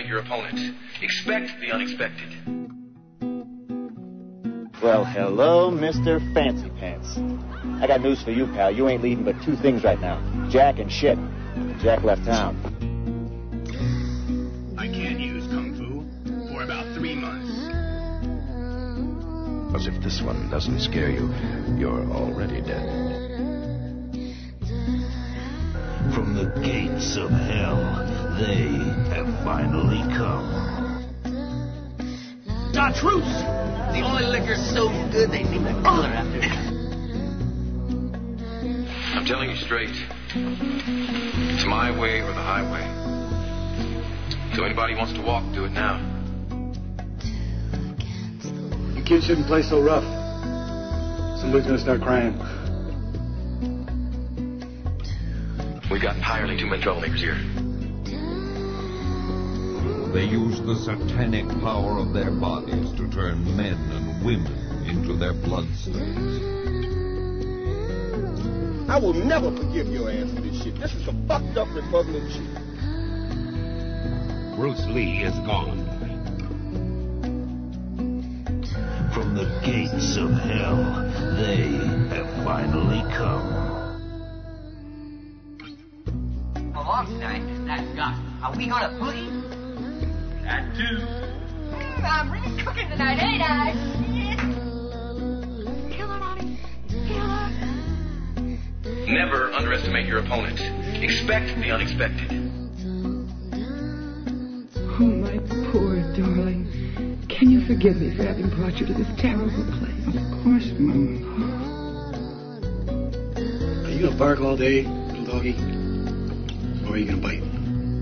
underestimate your opponent. Expect the unexpected. Well, hello, Mr. Fancy Pants. I got news for you, pal. You ain't leading but two things right now. Jack and shit. Jack left town. I can't use Kung Fu for about 3 months. As if this one doesn't scare you, you're already dead. From the gates of hell, they have finally come. Chartreuse! The only liquor's so good they name the color after it. I'm telling you straight. It's my way or the highway. So anybody who wants to walk, do it now. You kids shouldn't play so rough. Somebody's gonna start crying. We've got entirely too many troublemakers here. They use the satanic power of their bodies to turn men and women into their bloodstains. I will never forgive your ass for this shit. This is some fucked up Republican shit. Bruce Lee is gone. From the gates of hell, they have finally come. Come on tonight, that got. Are we gonna pudding? That too. I'm really cooking tonight, ain't I? Killer, Mommy. Killer. Never underestimate your opponent. Expect the unexpected. Oh, my poor darling. Can you forgive me for having brought you to this terrible place? Of course, Mama. Are you gonna bark all day, little doggy? Or are you gonna bite?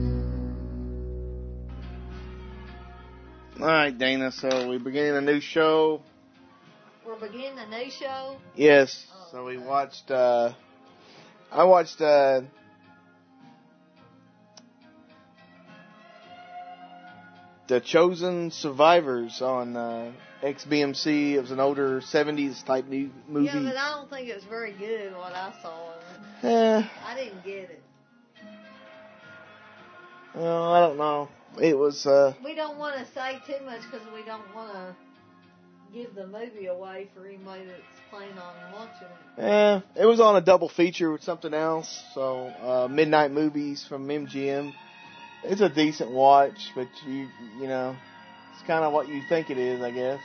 All right, Dana, so we're beginning a new show. We're beginning a new show? Yes. Oh, so we watched, I watched, The Chosen Survivors on XBMC. It was an older 70s type movie. Yeah, but I don't think it was very good what I saw. I didn't get it. Well, I don't know. It was, we don't want to say too much because we don't want to give the movie away for anybody that's planning on watching it. It was on a double feature with something else. So, Midnight Movies from MGM. It's a decent watch, but you know, it's kind of what you think it is, I guess.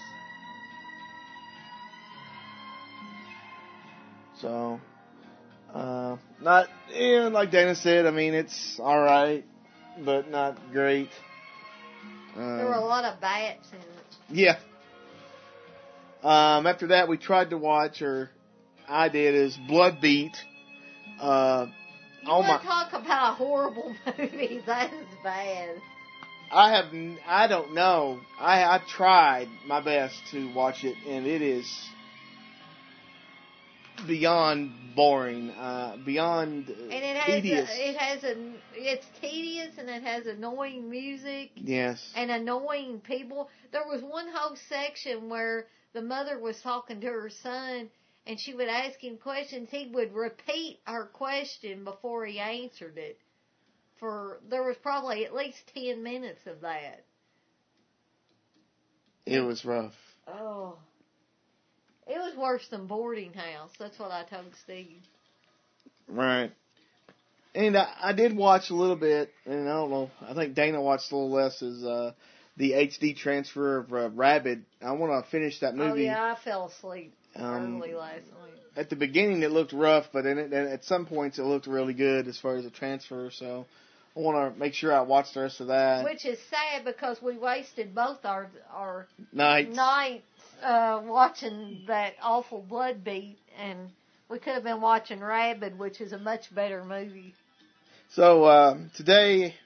So, not, like Dana said, I mean, it's alright, but not great. There were a lot of bats in it. Yeah. After that, we tried to watch, or I did, is Blood Beat. You want to talk about a horrible movie? That is bad. I don't know. I tried my best to watch it, and it is beyond boring, beyond tedious. It's tedious, and it has annoying music. Yes. And annoying people. There was one whole section where the mother was talking to her son, and she would ask him questions. He would repeat her question before he answered it. There was probably at least 10 minutes of that. It was rough. Oh. It was worse than Boarding House. That's what I told Steve. Right. And I did watch a little bit, and I don't know, I think Dana watched a little less, is the HD transfer of Rabid. I want to finish that movie. Oh, yeah, I fell asleep early last night. At the beginning, it looked rough, but then at some points, it looked really good as far as the transfer, so I want to make sure I watch the rest of that. Which is sad because we wasted both our nights watching that awful Blood Beat, and we could have been watching Rabid, which is a much better movie. So today,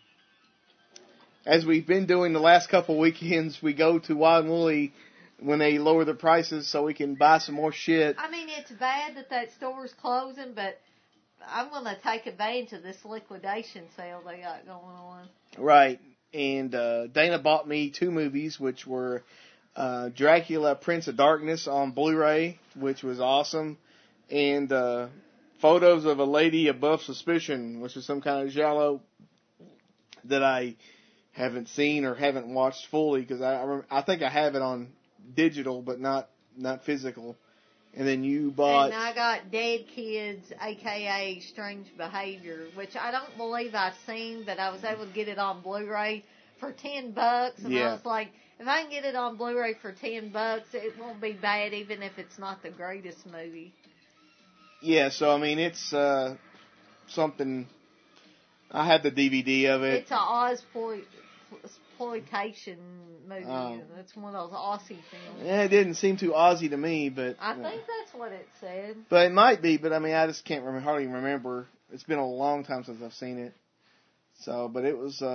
as we've been doing the last couple weekends, we go to Wild and Woolly when they lower the prices so we can buy some more shit. I mean, it's bad that store's closing, but I'm going to take advantage of this liquidation sale they got going on. Right. And Dana bought me 2 movies, which were Dracula, Prince of Darkness on Blu-ray, which was awesome, and Photos of a Lady Above Suspicion, which is some kind of giallo that I haven't seen or haven't watched fully because I think I have it on digital but not physical. And then you bought... And I got Dead Kids, a.k.a. Strange Behavior, which I don't believe I've seen, but I was able to get it on Blu-ray for $10. And I was like, if I can get it on Blu-ray for $10, it won't be bad even if it's not the greatest movie. Yeah, so, I mean, it's something... I had the DVD of it. It's an exploitation movie. It's one of those Aussie films. Yeah, it didn't seem too Aussie to me, but... I think that's what it said. But it might be, but I mean, I just can't hardly remember. It's been a long time since I've seen it. So, but it was,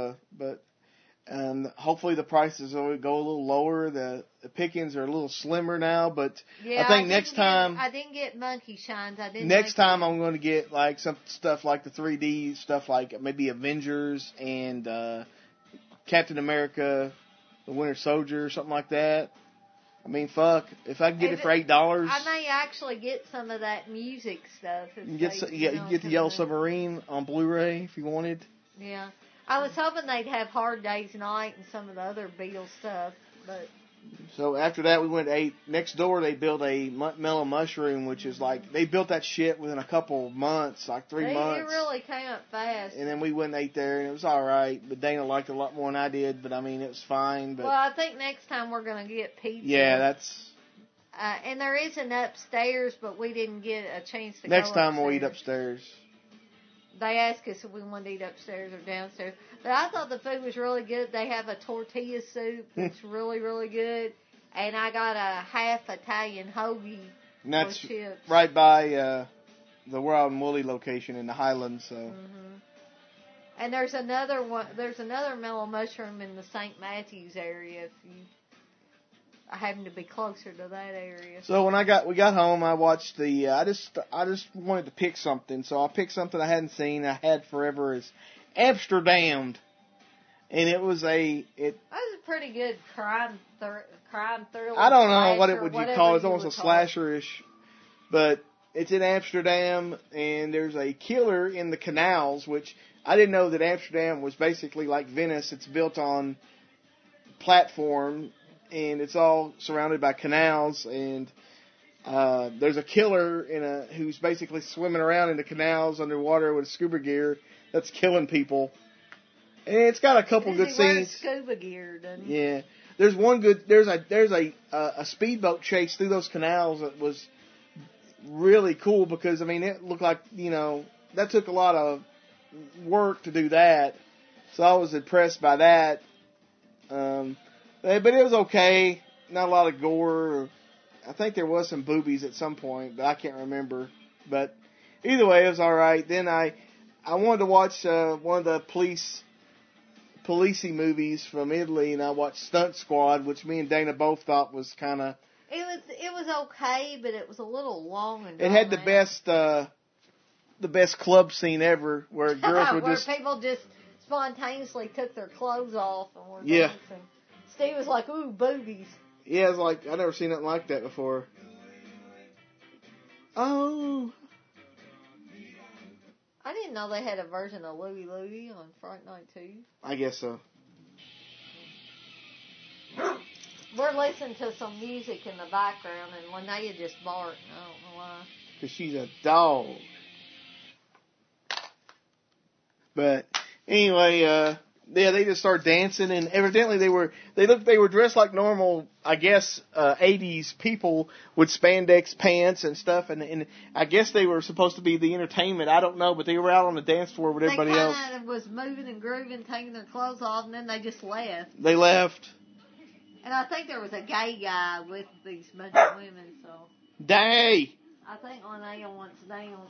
hopefully the prices will go a little lower. The pickings are a little slimmer now, but yeah, I think next time... I didn't get Monkey Shines. Next time I'm going to get like some stuff like the 3D stuff like maybe Avengers and Captain America, the Winter Soldier, or something like that. I mean, fuck, if I can get it for $8. I may actually get some of that music stuff. You can get the Yellow Submarine on Blu-ray if you wanted. Yeah. I was hoping they'd have Hard Day's Night and some of the other Beatles stuff, but... So after that, we went next door. They built a Mellow Mushroom, which is like they built that shit within a couple of months, like 3 months. It really came up fast. And then we went and ate there, and it was all right. But Dana liked it a lot more than I did. But I mean, it was fine. But well, I think next time we're gonna get pizza. Yeah, that's. And there is an upstairs, but we didn't get a chance to. Next go time upstairs. we'll eat upstairs. They asked us if we wanted to eat upstairs or downstairs. But I thought the food was really good. They have a tortilla soup that's really, really good. And I got a half Italian hoagie. And that's chips. right by the Wild and Woolly location in the Highlands. So. Mm-hmm. And there's another one. There's another Mellow Mushroom in the St. Matthews area. If you happen to be closer to that area. So when we got home, I watched the. I just wanted to pick something, so I picked something I hadn't seen. I had forever is Amsterdam, and it was that was a pretty good crime thriller. I don't know what it would you call it. It's almost a slasher-ish, but it's in Amsterdam, and there's a killer in the canals, which I didn't know that Amsterdam was basically like Venice. It's built on platform. And it's all surrounded by canals, and there's a killer who's basically swimming around in the canals underwater with scuba gear that's killing people. And it's got a couple good scenes. Scuba gear, doesn't he? Yeah, there's one good. There's a speedboat chase through those canals that was really cool because I mean it looked like that took a lot of work to do that, so I was impressed by that. But it was okay. Not a lot of gore. I think there was some boobies at some point, but I can't remember. But either way, it was all right. Then I wanted to watch one of the policey movies from Italy, and I watched Stunt Squad, which me and Dana both thought was kind of. It was okay, but it was a little long and. It had the best club scene ever, where girls were where people just spontaneously took their clothes off and were dancing. Steve was like, ooh, boobies. Yeah, it's like, I've never seen nothing like that before. Oh. I didn't know they had a version of Louie Louie on Fright Night 2. I guess so. We're listening to some music in the background, and Linnea just barked. I don't know why. Because she's a dog. But, anyway, yeah, they just started dancing, and evidently they were dressed like normal, I guess, 80s people with spandex pants and stuff, and I guess they were supposed to be the entertainment. I don't know, but they were out on the dance floor with everybody else. They kind of was moving and grooving, taking their clothes off, and then they just left. They left. And I think there was a gay guy with these bunch of women, so. Day. I think Linnea wants down.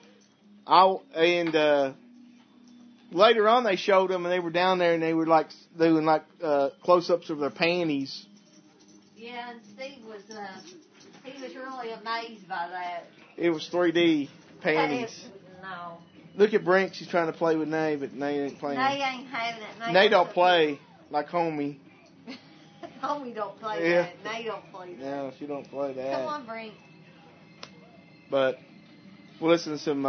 Later on, they showed them, and they were down there, and they were doing close-ups of their panties. Yeah, and Steve was he was really amazed by that. It was 3D panties. No. Look at Brink. She's trying to play with Nay, but Nay ain't playing. Nay ain't having it. Nay don't play like Homie. Homie don't play that. Nay don't play that. No, she don't play that. Come on, Brink. But we'll listen to some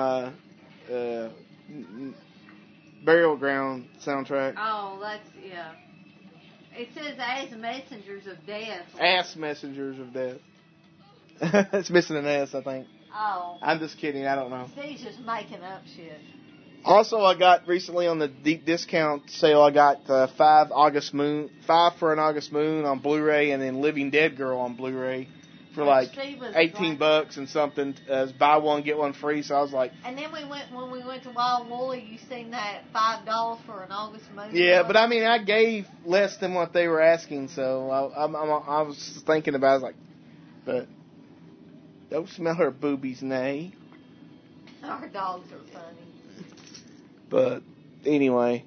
Burial Ground soundtrack. Oh, that's, yeah. It says as messengers of death. Ass messengers of death. It's missing an S, I think. Oh. I'm just kidding. I don't know. He's just making up shit. Also, I got recently on the deep discount sale, I got 5 for an August Moon on Blu-ray, and then Living Dead Girl on Bluray for like $18 and something as buy one get one free. So I was like, and then when we went to Wild Woolly, you seen that $5 for an August Moon. Yeah, but I mean I gave less than what they were asking, so I was thinking about it, I was like, but don't smell her boobies, nay. Our dogs are funny. But anyway,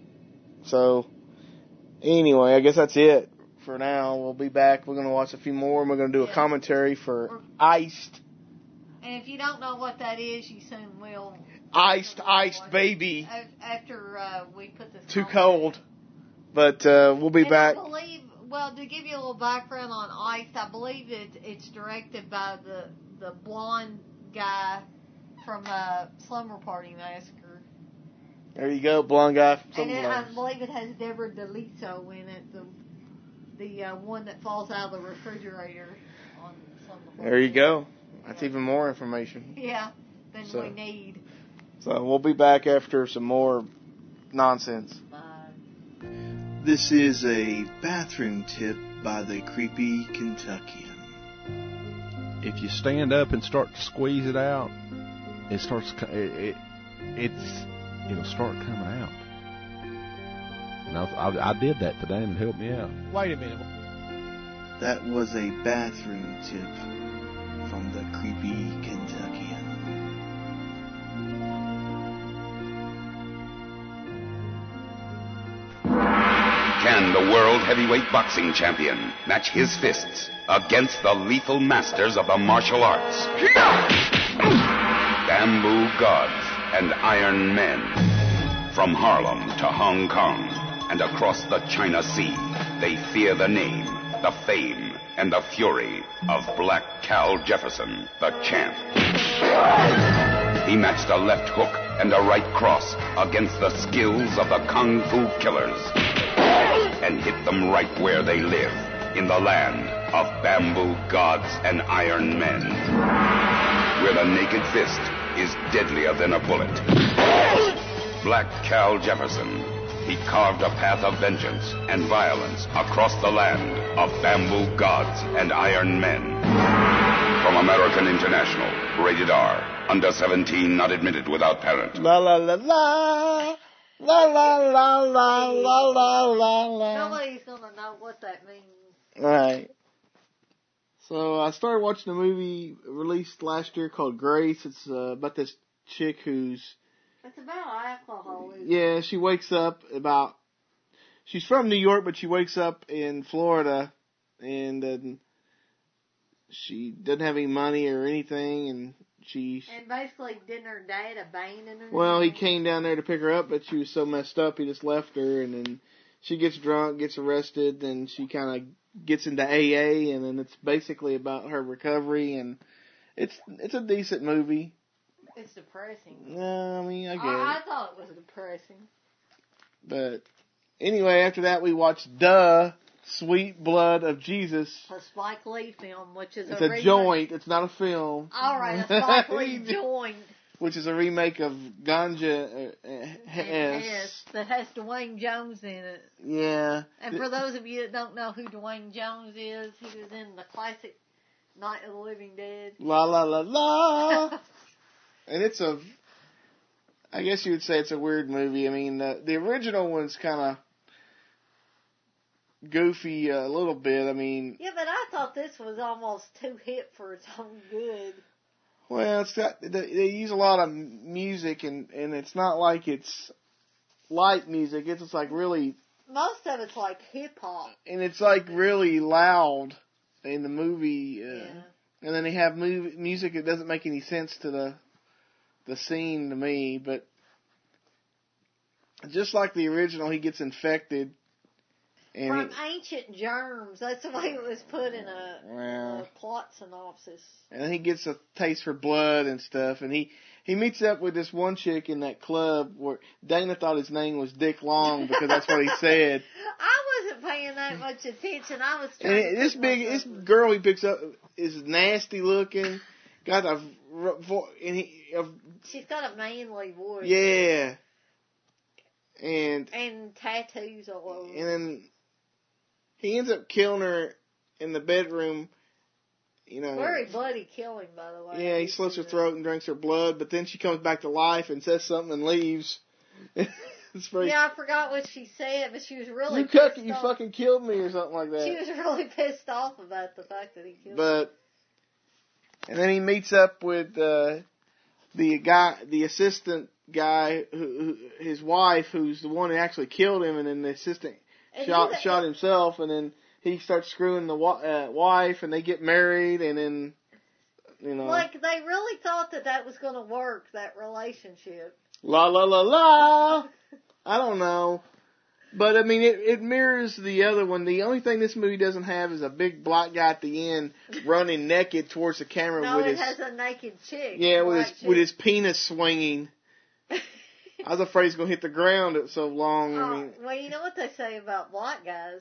I guess that's it for now. We'll be back. We're going to watch a few more, and we're going to do a commentary for Iced. And if you don't know what that is, you soon will. Iced baby. After we put this. Too cold. But we'll be back. I believe, to give you a little background on Iced, I believe it's directed by the blonde guy from Slumber Party Massacre. There you go, blonde guy. And I believe it has Deborah DeLiso in it, the one that falls out of the refrigerator on Slumber Party. There you go. That's even more information. Yeah, than we need. So we'll be back after some more nonsense. Bye. This is a bathroom tip by the Creepy Kentuckian. If you stand up and start to squeeze it out, it'll start coming out. And I did that today and it helped me out. Wait a minute. That was a bathroom tip from the Creepy Kentuckian. Can the world heavyweight boxing champion match his fists against the lethal masters of the martial arts? Bamboo Gods and Iron Men. From Harlem to Hong Kong and across the China Sea, they fear the name, the fame, and the fury of Black Cal Jefferson, the champ. He matched a left hook and a right cross against the skills of the Kung Fu Killers and hit them right where they live, in the land of Bamboo Gods and Iron Men, where the naked fist is deadlier than a bullet. Black Cal Jefferson, he carved a path of vengeance and violence across the land of Bamboo Gods and Iron Men. From American International, rated R, under 17, not admitted without parent. La la la la. La la la la la la la la. Nobody's gonna know what that means. Alright. So I started watching a movie released last year called Grace. It's about this chick who's... It's about alcoholism. Yeah, she wakes up she's from New York, but she wakes up in Florida, and she doesn't have any money or anything, and And basically, didn't her dad abandon her? Well, he came down there to pick her up, but she was so messed up, he just left her, and then she gets drunk, gets arrested, and she kind of gets into AA, and then it's basically about her recovery, and it's a decent movie. It's depressing. No, I mean, I get it. I thought it was depressing. But anyway, after that, we watched Sweet Blood of Jesus. A Spike Lee film, which is a joint. It's not a film. All right, a Spike Lee joint. Which is a remake of Ganja Yes, that has Dwayne Jones in it. Yeah. And for those of you that don't know who Dwayne Jones is, he was in the classic Night of the Living Dead. La la la la. And I guess you would say it's a weird movie. I mean, the original one's kind of goofy a little bit. I mean... Yeah, but I thought this was almost too hip for its own good. Well, it's got... They use a lot of music, and it's not like it's light music. It's just like really... Most of it's like hip-hop. And it's like really loud in the movie. Yeah. And then they have music that doesn't make any sense to the scene to me, but just like the original, he gets infected. And from ancient germs. That's the way it was put in a plot synopsis. And he gets a taste for blood and stuff, and he meets up with this one chick in that club where Dana thought his name was Dick Long because that's what he said. I wasn't paying that much attention. I was trying And this girl he picks up is nasty looking, got she's got a manly voice. Yeah. And tattoos all over. And then he ends up killing her in the bedroom. You know, very bloody killing, by the way. Yeah, he slits her throat and drinks her blood, but then she comes back to life and says something and leaves. It's very... Yeah, I forgot what she said, but she was really you fucking killed me or something like that. She was really pissed off about the fact that he killed her. And then he meets up with the assistant guy, who his wife, who's the one who actually killed him, and then the assistant shot himself, and then he starts screwing the wife, and they get married, and then, you know. Like, they really thought that was going to work, that relationship. La la la la! I don't know. But, I mean, it mirrors the other one. The only thing this movie doesn't have is a big black guy at the end running naked towards the camera. No, it has a naked chick. Yeah, with his penis swinging. I was afraid he's going to hit the ground. It's so long. I mean, well, you know what they say about black guys?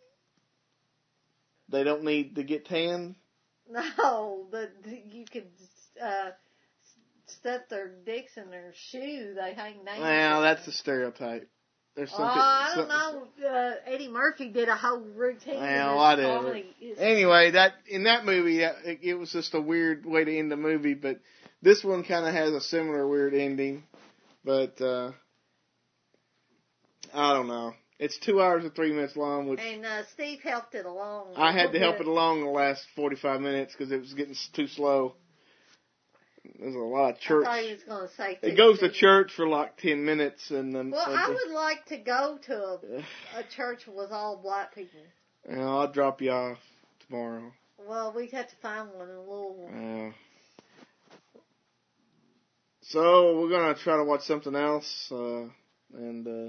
They don't need to get tan? No, you could stuff their dicks in their shoe. They hang naked. Well, that's a stereotype. There's something. I don't know. Eddie Murphy did a whole routine. Well, whatever. Anyway, in that movie, it was just a weird way to end the movie. But this one kind of has a similar weird ending. But I don't know. It's 2 hours and 3 minutes long. And Steve helped it along. I had to help it along the last 45 minutes because it was getting too slow. There's a lot of church. I thought he was going to say it goes to church for like 10 minutes. And then, I would like to go to a church with all black people. Yeah, I'll drop you off tomorrow. Well, we'd have to find one in Louisville. So we're going to try to watch something else. And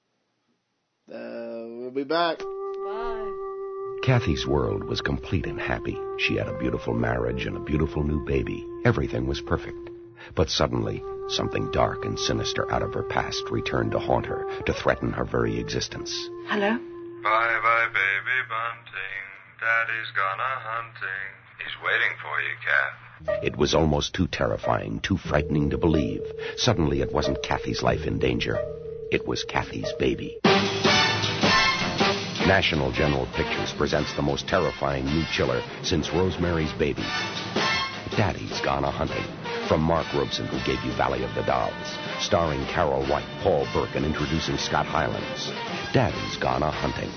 we'll be back. Bye. Kathy's world was complete and happy. She had a beautiful marriage and a beautiful new baby. Everything was perfect. But suddenly, something dark and sinister out of her past returned to haunt her, to threaten her very existence. Hello? Bye-bye, baby bunting. Daddy's gone a-hunting. He's waiting for you, Kath. It was almost too terrifying, too frightening to believe. Suddenly, it wasn't Kathy's life in danger. It was Kathy's baby. National General Pictures presents the most terrifying new chiller since Rosemary's Baby. Daddy's Gone A-Hunting. From Mark Robson, who gave you Valley of the Dolls. Starring Carol White, Paul Burke, and introducing Scott Hylands. Daddy's Gone A-Hunting.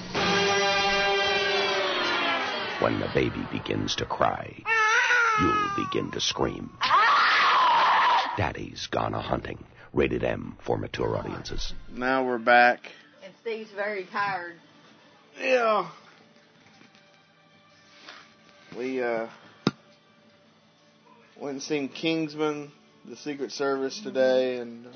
When the baby begins to cry, you'll begin to scream. Daddy's Gone A-Hunting. Rated M for mature audiences. Now we're back. And Steve's very tired. Yeah. We went and seen Kingsman, The Secret Service today, and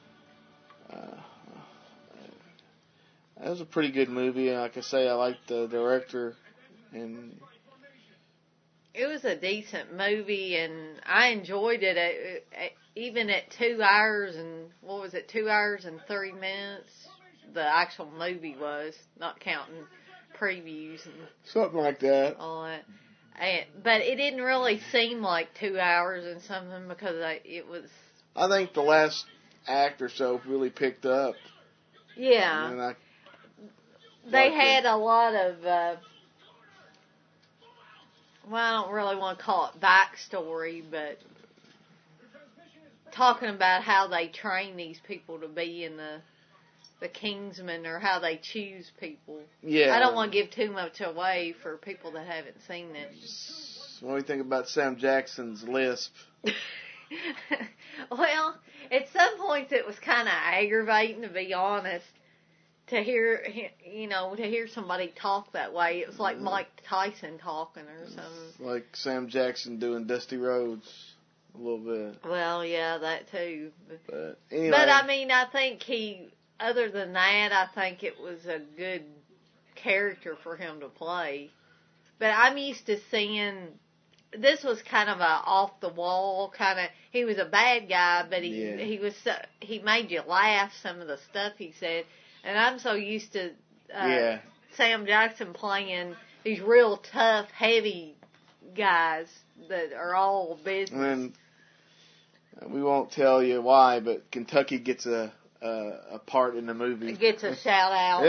it was a pretty good movie. Like I say, I liked the director, and it was a decent movie, and I enjoyed it. Even at 2 hours and 2 hours and 30 minutes. The actual movie was, not counting previews and something like that. All that. But it didn't really seem like 2 hours and something because it was. I think the last act or so really picked up. Yeah. They had a lot of. I don't really want to call it backstory, but talking about how they train these people to be in the Kingsmen, or how they choose people. Yeah. I don't want to give too much away for people that haven't seen it. What do you think about Sam Jackson's lisp? Well, at some points it was kind of aggravating, to be honest, to hear somebody talk that way. It was like Mike Tyson talking or something. Like Sam Jackson doing Dusty Rhodes a little bit. Well, yeah, that too. But anyway. But I mean, I think other than that, I think it was a good character for him to play. But I'm used to seeing this was kind of a off the wall kind of. He was a bad guy, but he made you laugh. Some of the stuff he said, and I'm so used to Sam Jackson playing these real tough, heavy guys that are all business. And we won't tell you why, but Kentucky gets a part in the movie. It gets a shout out.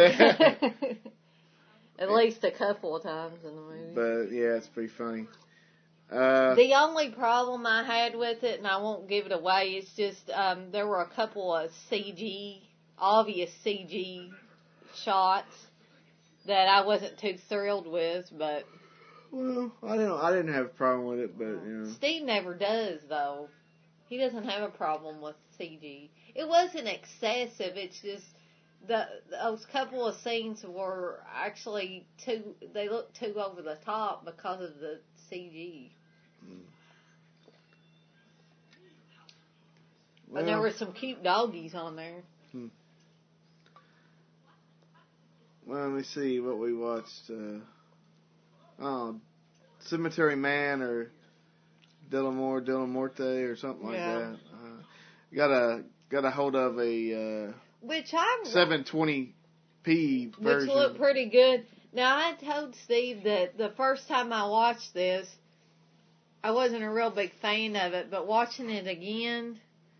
At least a couple of times in the movie. But yeah, it's pretty funny. The only problem I had with it, and I won't give it away, is just there were a couple of obvious CG shots that I wasn't too thrilled with, but. Well, I didn't have a problem with it, but you know. Steve never does, though. He doesn't have a problem with CG. It wasn't excessive. It's just those couple of scenes were actually they looked too over the top because of the CG. Well, and there were some cute doggies on there. Well, let me see what we watched. Cemetery Man or De la Morte or something like that. Got a hold of a which I 720p version, which looked pretty good. Now I told Steve that the first time I watched this, I wasn't a real big fan of it, but watching it again,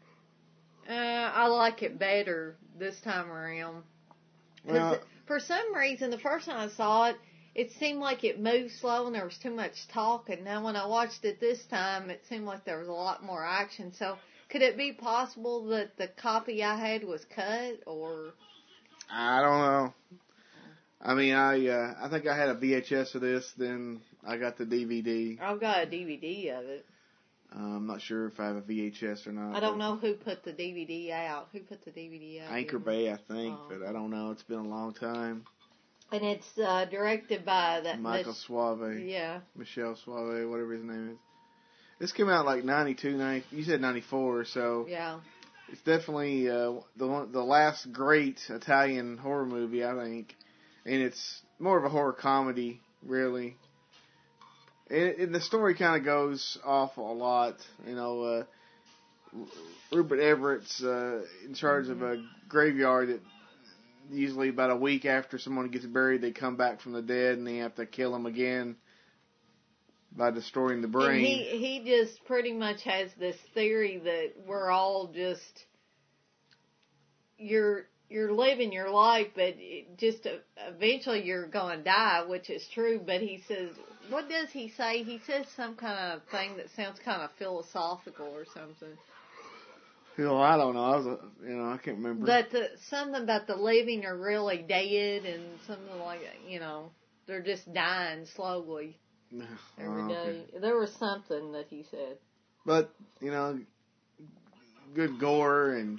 I like it better this time around. Well, for some reason, the first time I saw it, it seemed like it moved slow and there was too much talk. And now when I watched it this time, it seemed like there was a lot more action. So could it be possible that the copy I had was cut, or? I don't know. I mean, I think I had a VHS of this, then I got the DVD. I've got a DVD of it. I'm not sure if I have a VHS or not. I don't know who put the DVD out. Who put the DVD out? Anchor Bay, I think, but I don't know. It's been a long time. And it's directed by Michael Suave. Yeah. Michel Suave, whatever his name is. This came out like 92, you said 94, so. Yeah. It's definitely the last great Italian horror movie, I think. And it's more of a horror comedy, really. And the story kind of goes off a lot. You know, Rupert Everett's in charge of a graveyard that usually about a week after someone gets buried, they come back from the dead and they have to kill them again by destroying the brain. And he just pretty much has this theory that we're all just you're living your life, but eventually you're going to die, which is true. But he says, what does he say? He says some kind of thing that sounds kind of philosophical or something. Well, I don't know. I can't remember. That something about the living are really dead, and something like they're just dying slowly every day. There was something that he said. But good gore and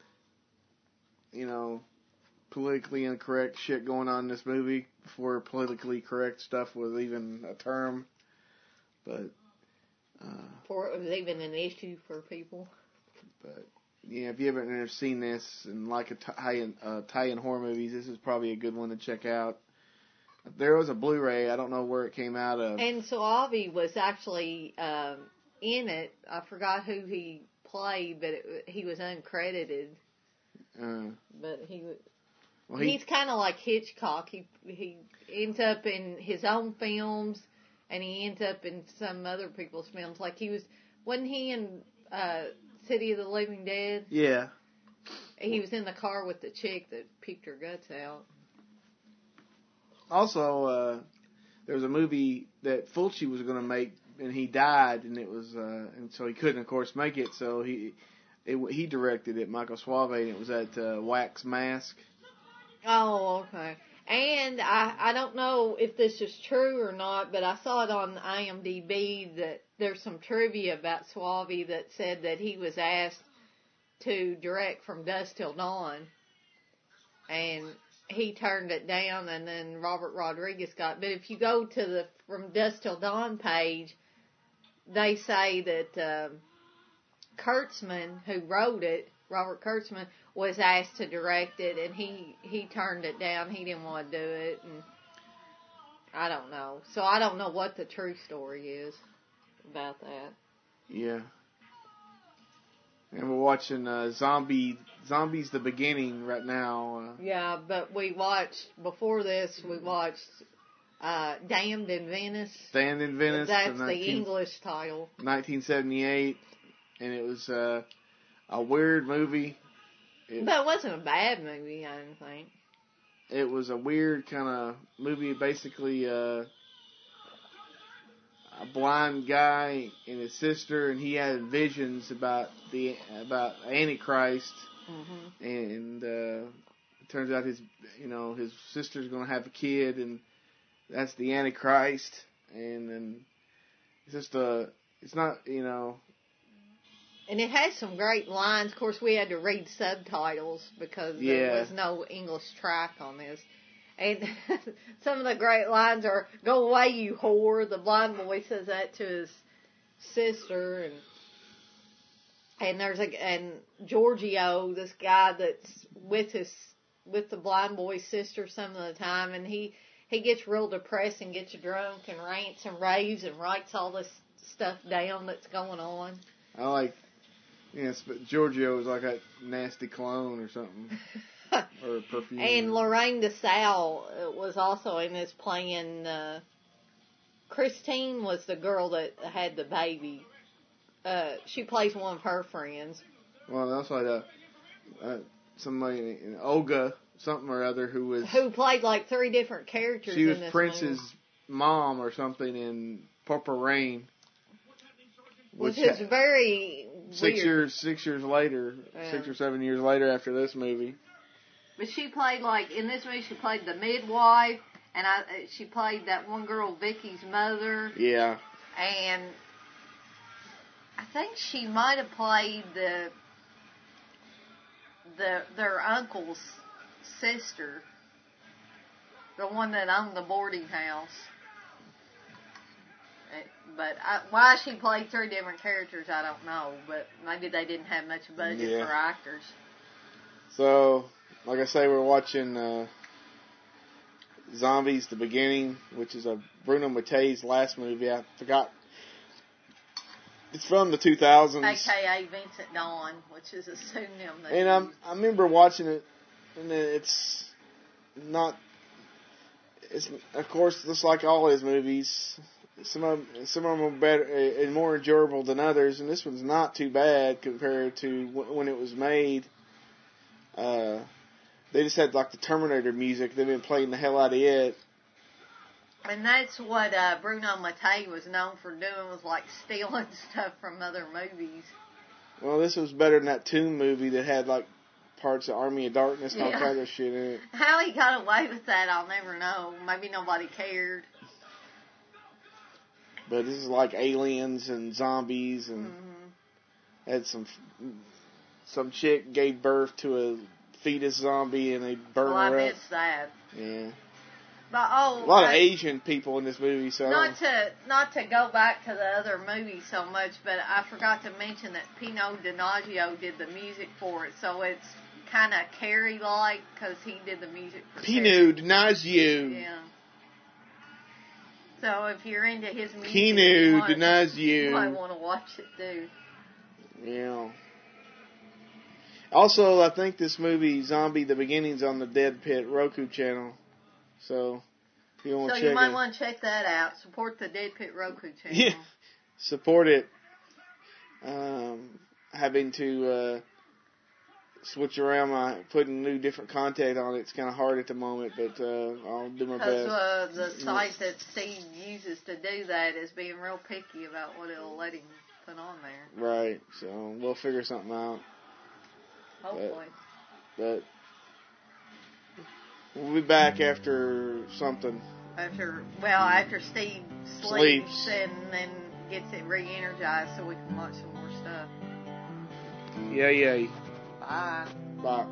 politically incorrect shit going on in this movie before politically correct stuff was even a term. But before it was even an issue for people. But yeah, if you haven't ever seen this and like Italian horror movies, this is probably a good one to check out. There was a Blu-ray. I don't know where it came out of. And Suave was actually in it. I forgot who he played, but he was uncredited. But he's kind of like Hitchcock. He ends up in his own films, and he ends up in some other people's films. Like wasn't he in City of the Living Dead? Yeah. He was in the car with the chick that peeked her guts out. Also, there was a movie that Fulci was going to make, and he died, and it was, and so he couldn't, of course, make it. So he directed it, Michael Suave, and it was at Wax Mask. Oh, okay. And I don't know if this is true or not, but I saw it on IMDb that there's some trivia about Suave that said that he was asked to direct From Dusk Till Dawn, and he turned it down, and then Robert Rodriguez got it. But if you go to the From Dusk Till Dawn page, they say that Kurtzman, who wrote it, Robert Kurtzman, was asked to direct it, and he turned it down. He didn't want to do it, and I don't know. So I don't know what the true story is. about that. Yeah. And we're watching Zombies the Beginning right now. Yeah, but before this, we watched Damned in Venice. Damned in Venice. That's the English title. 1978. And it was a weird movie. But it wasn't a bad movie, I didn't think. It was a weird kind of movie, basically a blind guy and his sister, and he had visions about Antichrist, and it turns out his sister's going to have a kid, and that's the Antichrist, and then it's not. And it has some great lines. Of course, we had to read subtitles because there was no English track on this. And some of the great lines are, "Go away, you whore." The blind boy says that to his sister. And Giorgio, this guy that's with the blind boy's sister some of the time, and he gets real depressed and gets drunk and rants and raves and writes all this stuff down that's going on. I like... Yes, but Giorgio was like a nasty cologne or something. Or perfume. And Lorraine DeSalle was also in this playing... Christine was the girl that had the baby. She plays one of her friends. Well, that's like somebody, Olga, something or other, who played like 3 different characters in this movie. She was Prince's mom or something in Purple Rain. Which is very weird. 6 years later, 6 or 7 years later after this movie. But she played, in this movie, she played the midwife, and she played that one girl, Vicky's mother. Yeah. And I think she might have played their uncle's sister, the one that owned the boarding house. But why she played 3 different characters, I don't know. But maybe they didn't have much budget for actors. So, like I say, we're watching Zombies the Beginning, which is a Bruno Mattei's last movie. I forgot. It's from the 2000s. A.K.A. Vincent Dawn, which is a pseudonym. And I remember watching it, and it's not... It's, of course, just like all his movies... Some of them are better and more enjoyable than others, and this one's not too bad compared to when it was made. They just had the Terminator music. They've been playing the hell out of it. And that's what Bruno Mattei was known for doing, was stealing stuff from other movies. Well, this was better than that Tomb movie that had parts of Army of Darkness and all kinds of shit in it. How he got away with that, I'll never know. Maybe nobody cared. But this is like aliens and zombies, and had some chick gave birth to a fetus zombie, and they burned her up. I missed that. Yeah. But a lot of Asian people in this movie. So not to go back to the other movie so much, but I forgot to mention that Pino Donaggio did the music for it, so it's kind of Carrie-like because he did the music for Pino Donaggio. Yeah. So if you're into his music, Pino Donaggio, you might want to watch it too. Yeah. Also, I think this movie, Zombie the Beginning's on the Dead Pit Roku channel. So if you want to check it. So you might want to check that out. Support the Dead Pit Roku channel. Yeah. Support it. Having to switch around putting new different content on it's kind of hard at the moment, but I'll do my best. Because the site that Steve uses to do that is being real picky about what it'll let him put on there. Right, so we'll figure something out. Hopefully. But we'll be back after something. After Steve sleeps and then gets it re-energized so we can watch some more stuff. Yay. Bye. Bye.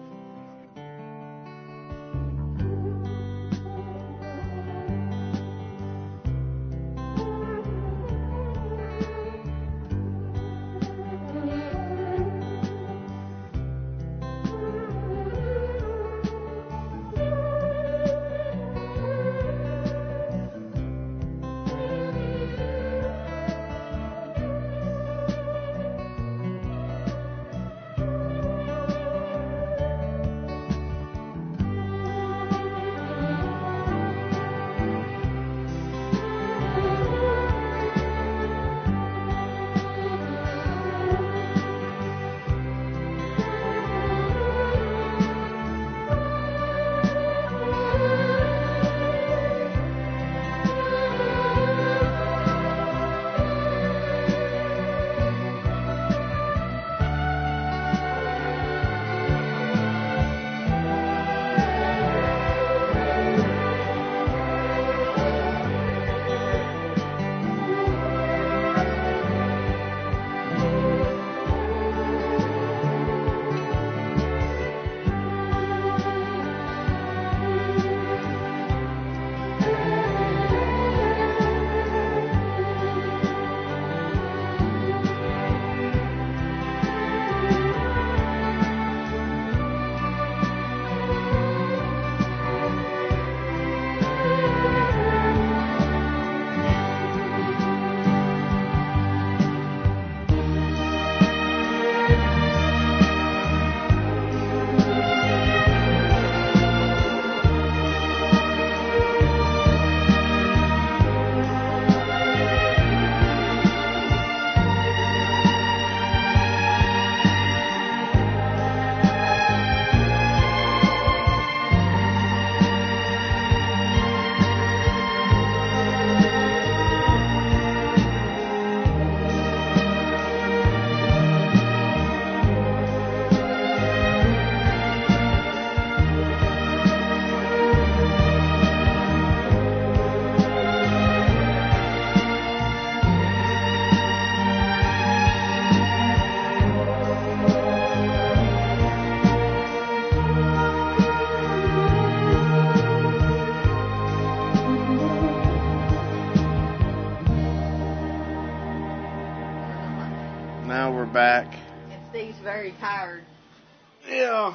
now we're back. And Steve's very tired. Yeah.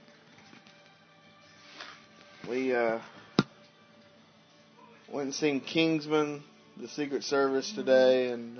We went and seen Kingsman, The Secret Service today, and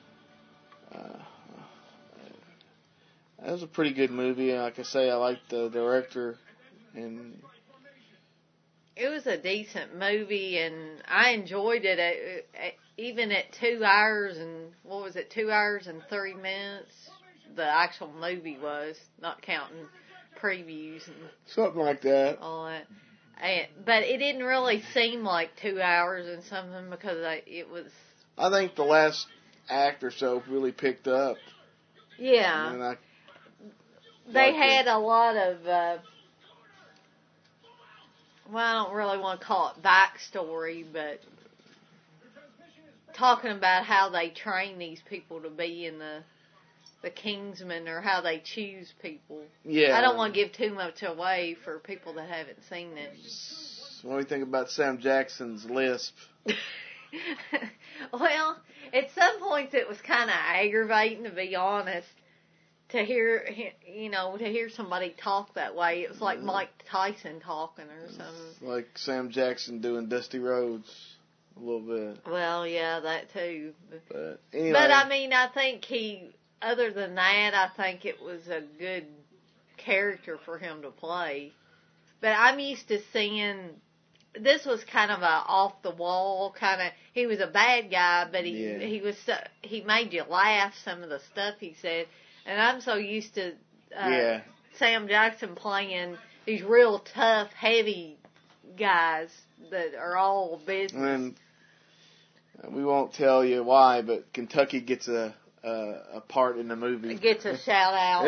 that was a pretty good movie. Like I say, I liked the director, and it was a decent movie, and I enjoyed it. Even at 2 hours and 2 hours and 3 minutes, the actual movie was, not counting previews and something like that. All that. But it didn't really seem like 2 hours and something because it was. I think the last act or so really picked up. Yeah. And they had a lot of. Well, I don't really want to call it backstory, but talking about how they train these people to be in the Kingsmen, or how they choose people. Yeah. I don't want to give too much away for people that haven't seen it. What do you think about Sam Jackson's lisp? Well, at some points it was kind of aggravating, to be honest, to hear somebody talk that way. It was like Mike Tyson talking or something. It's like Sam Jackson doing Dusty Rhodes a little bit. Well, yeah, that too. But anyway. But I mean, I think other than that, I think it was a good character for him to play. But I'm used to seeing, this was kind of a off the wall kind of, he was a bad guy, but he made you laugh, some of the stuff he said. And I'm so used to Sam Jackson playing these real tough, heavy guys that are all business. And we won't tell you why, but Kentucky gets a part in the movie. It gets a shout out.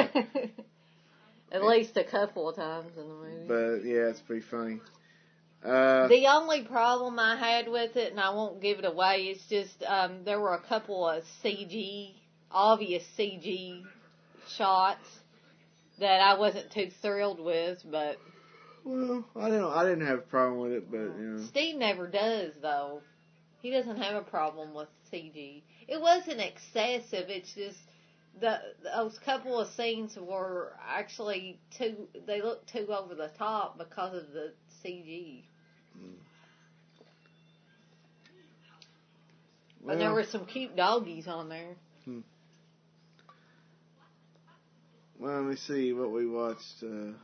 At least a couple of times in the movie. But yeah, it's pretty funny. The only problem I had with it, and I won't give it away, is just there were a couple of obvious CG shots that I wasn't too thrilled with, but. Well, I didn't have a problem with it, but Steve never does, though. He doesn't have a problem with CG. It wasn't excessive. It's just those couple of scenes were actually they looked too over the top because of the CG. Well, and there were some cute doggies on there. Well, let me see what we watched.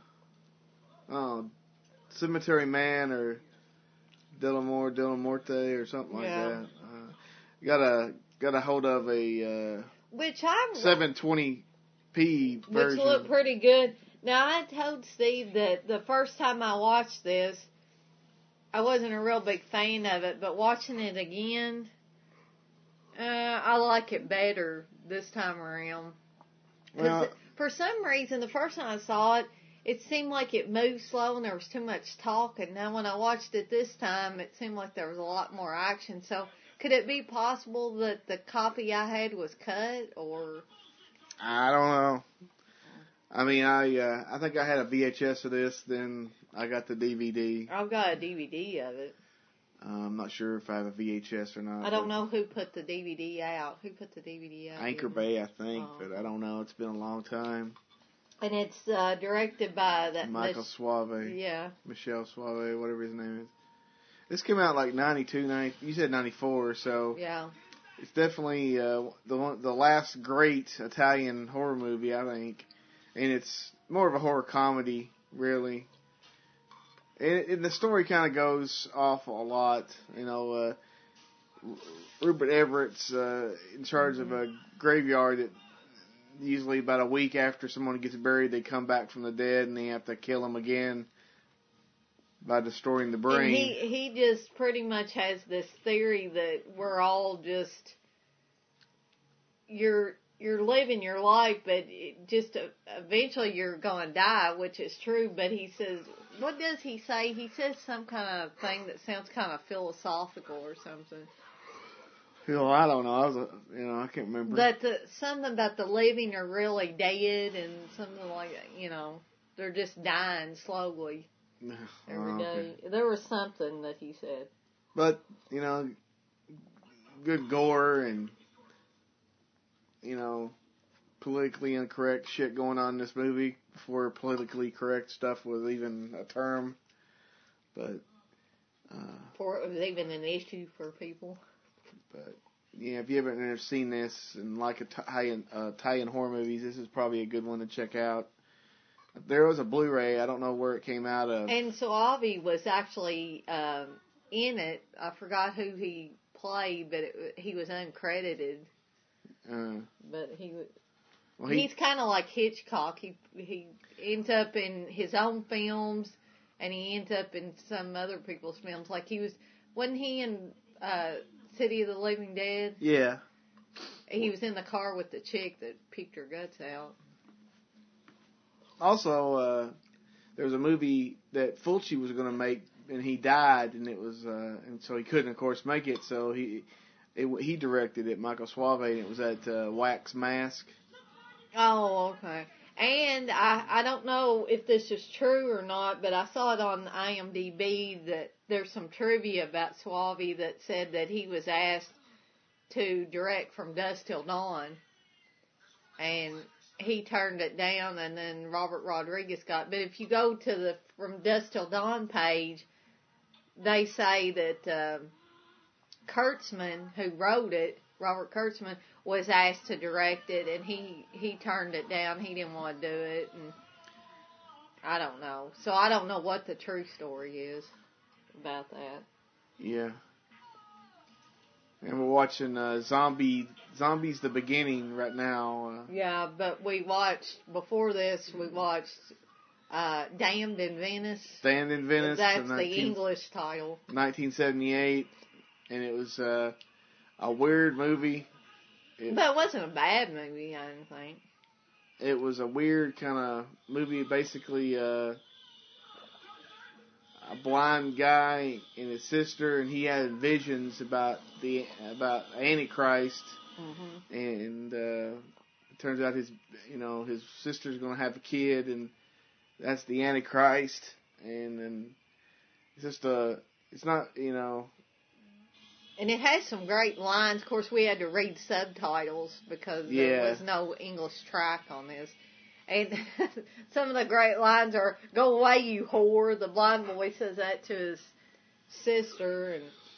Cemetery Man or De la Morte or something like that. Got a hold of a which I 720p version, which looked pretty good. Now I told Steve that the first time I watched this, I wasn't a real big fan of it, but watching it again, I like it better this time around. Well, for some reason, the first time I saw it, it seemed like it moved slow and there was too much talk. And now when I watched it this time, it seemed like there was a lot more action. So could it be possible that the copy I had was cut, or? I don't know. I mean, I think I had a VHS of this, then I got the DVD. I've got a DVD of it. I'm not sure if I have a VHS or not. I don't know who put the DVD out. Who put the DVD out? Anchor Bay, I think, but I don't know. It's been a long time. And it's directed by that Michael Suave. Yeah. Michelle Suave, whatever his name is. This came out like 92, you said 94, so yeah. It's definitely the last great Italian horror movie, I think. And it's more of a horror comedy, really. And the story kind of goes off a lot. Rupert Everett's in charge of a graveyard that usually about a week after someone gets buried, they come back from the dead and they have to kill them again by destroying the brain. And he just pretty much has this theory that we're all just you're living your life, but eventually you're going to die, which is true. But he says, what does he say? He says some kind of thing that sounds kind of philosophical or something. I don't know. I can't remember. That something about the living are really dead, and something like that. They're just dying slowly every day. There was something that he said. But good gore and politically incorrect shit going on in this movie before politically correct stuff was even a term. But before it was even an issue for people. But yeah, if you haven't ever seen this and like Italian horror movies, this is probably a good one to check out. There was a Blu-ray. I don't know where it came out of. And Suave was actually in it. I forgot who he played, but he was uncredited. But he's kind of like Hitchcock. He ends up in his own films, and he ends up in some other people's films. Like wasn't he in City of the Living Dead? Yeah. He was in the car with the chick that peeked her guts out. Also, there was a movie that Fulci was going to make, and he died, and it was, and so he couldn't, of course, make it. So he directed it, Michael Suave, and it was that Wax Mask. Oh, okay. And I don't know if this is true or not, but I saw it on IMDb that there's some trivia about Suave that said that he was asked to direct From Dusk Till Dawn, and he turned it down, and then Robert Rodriguez got. But if you go to the From Dusk Till Dawn page, they say that Kurtzman, who wrote it, Robert Kurtzman, was asked to direct it, and he turned it down. He didn't want to do it, and I don't know. So I don't know what the true story is about that. Yeah. And we're watching Zombies the Beginning right now. Yeah, but before this, we watched Damned in Venice. Damned in Venice. That's the English title. 1978. And it was a weird movie. But it wasn't a bad movie, I didn't think. It was a weird kind of movie, basically a blind guy and his sister, and he had visions about Antichrist, and it turns out his sister's going to have a kid, and that's the Antichrist, and then it's just it's not, And it has some great lines. Of course, we had to read subtitles because there was no English track on this. And some of the great lines are, "Go away, you whore." The blind boy says that to his sister.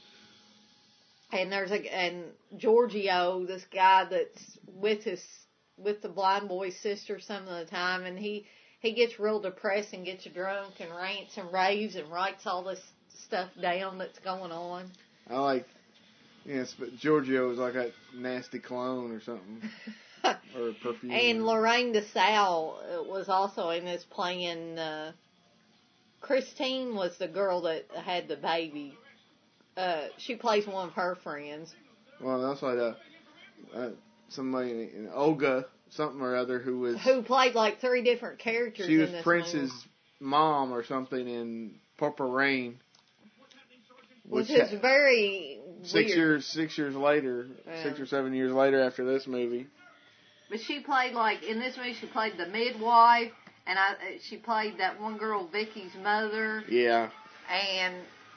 And Giorgio, this guy that's with the blind boy's sister some of the time, and he gets real depressed and gets drunk and rants and raves and writes all this stuff down that's going on. I like... Yes, but Giorgio was like a nasty cologne or something. Or a perfume. And Lorraine DeSalle was also in this playing... Christine was the girl that had the baby. She plays one of her friends. Well, that's like somebody, Olga, something or other, who played like 3 different characters. She was in this Prince's movie. Mom or something in Purple Rain. Which is very weird. 6 years later, 6 or 7 years later after this movie. But she played, in this movie, she played the midwife, and she played that one girl, Vicky's mother. Yeah. And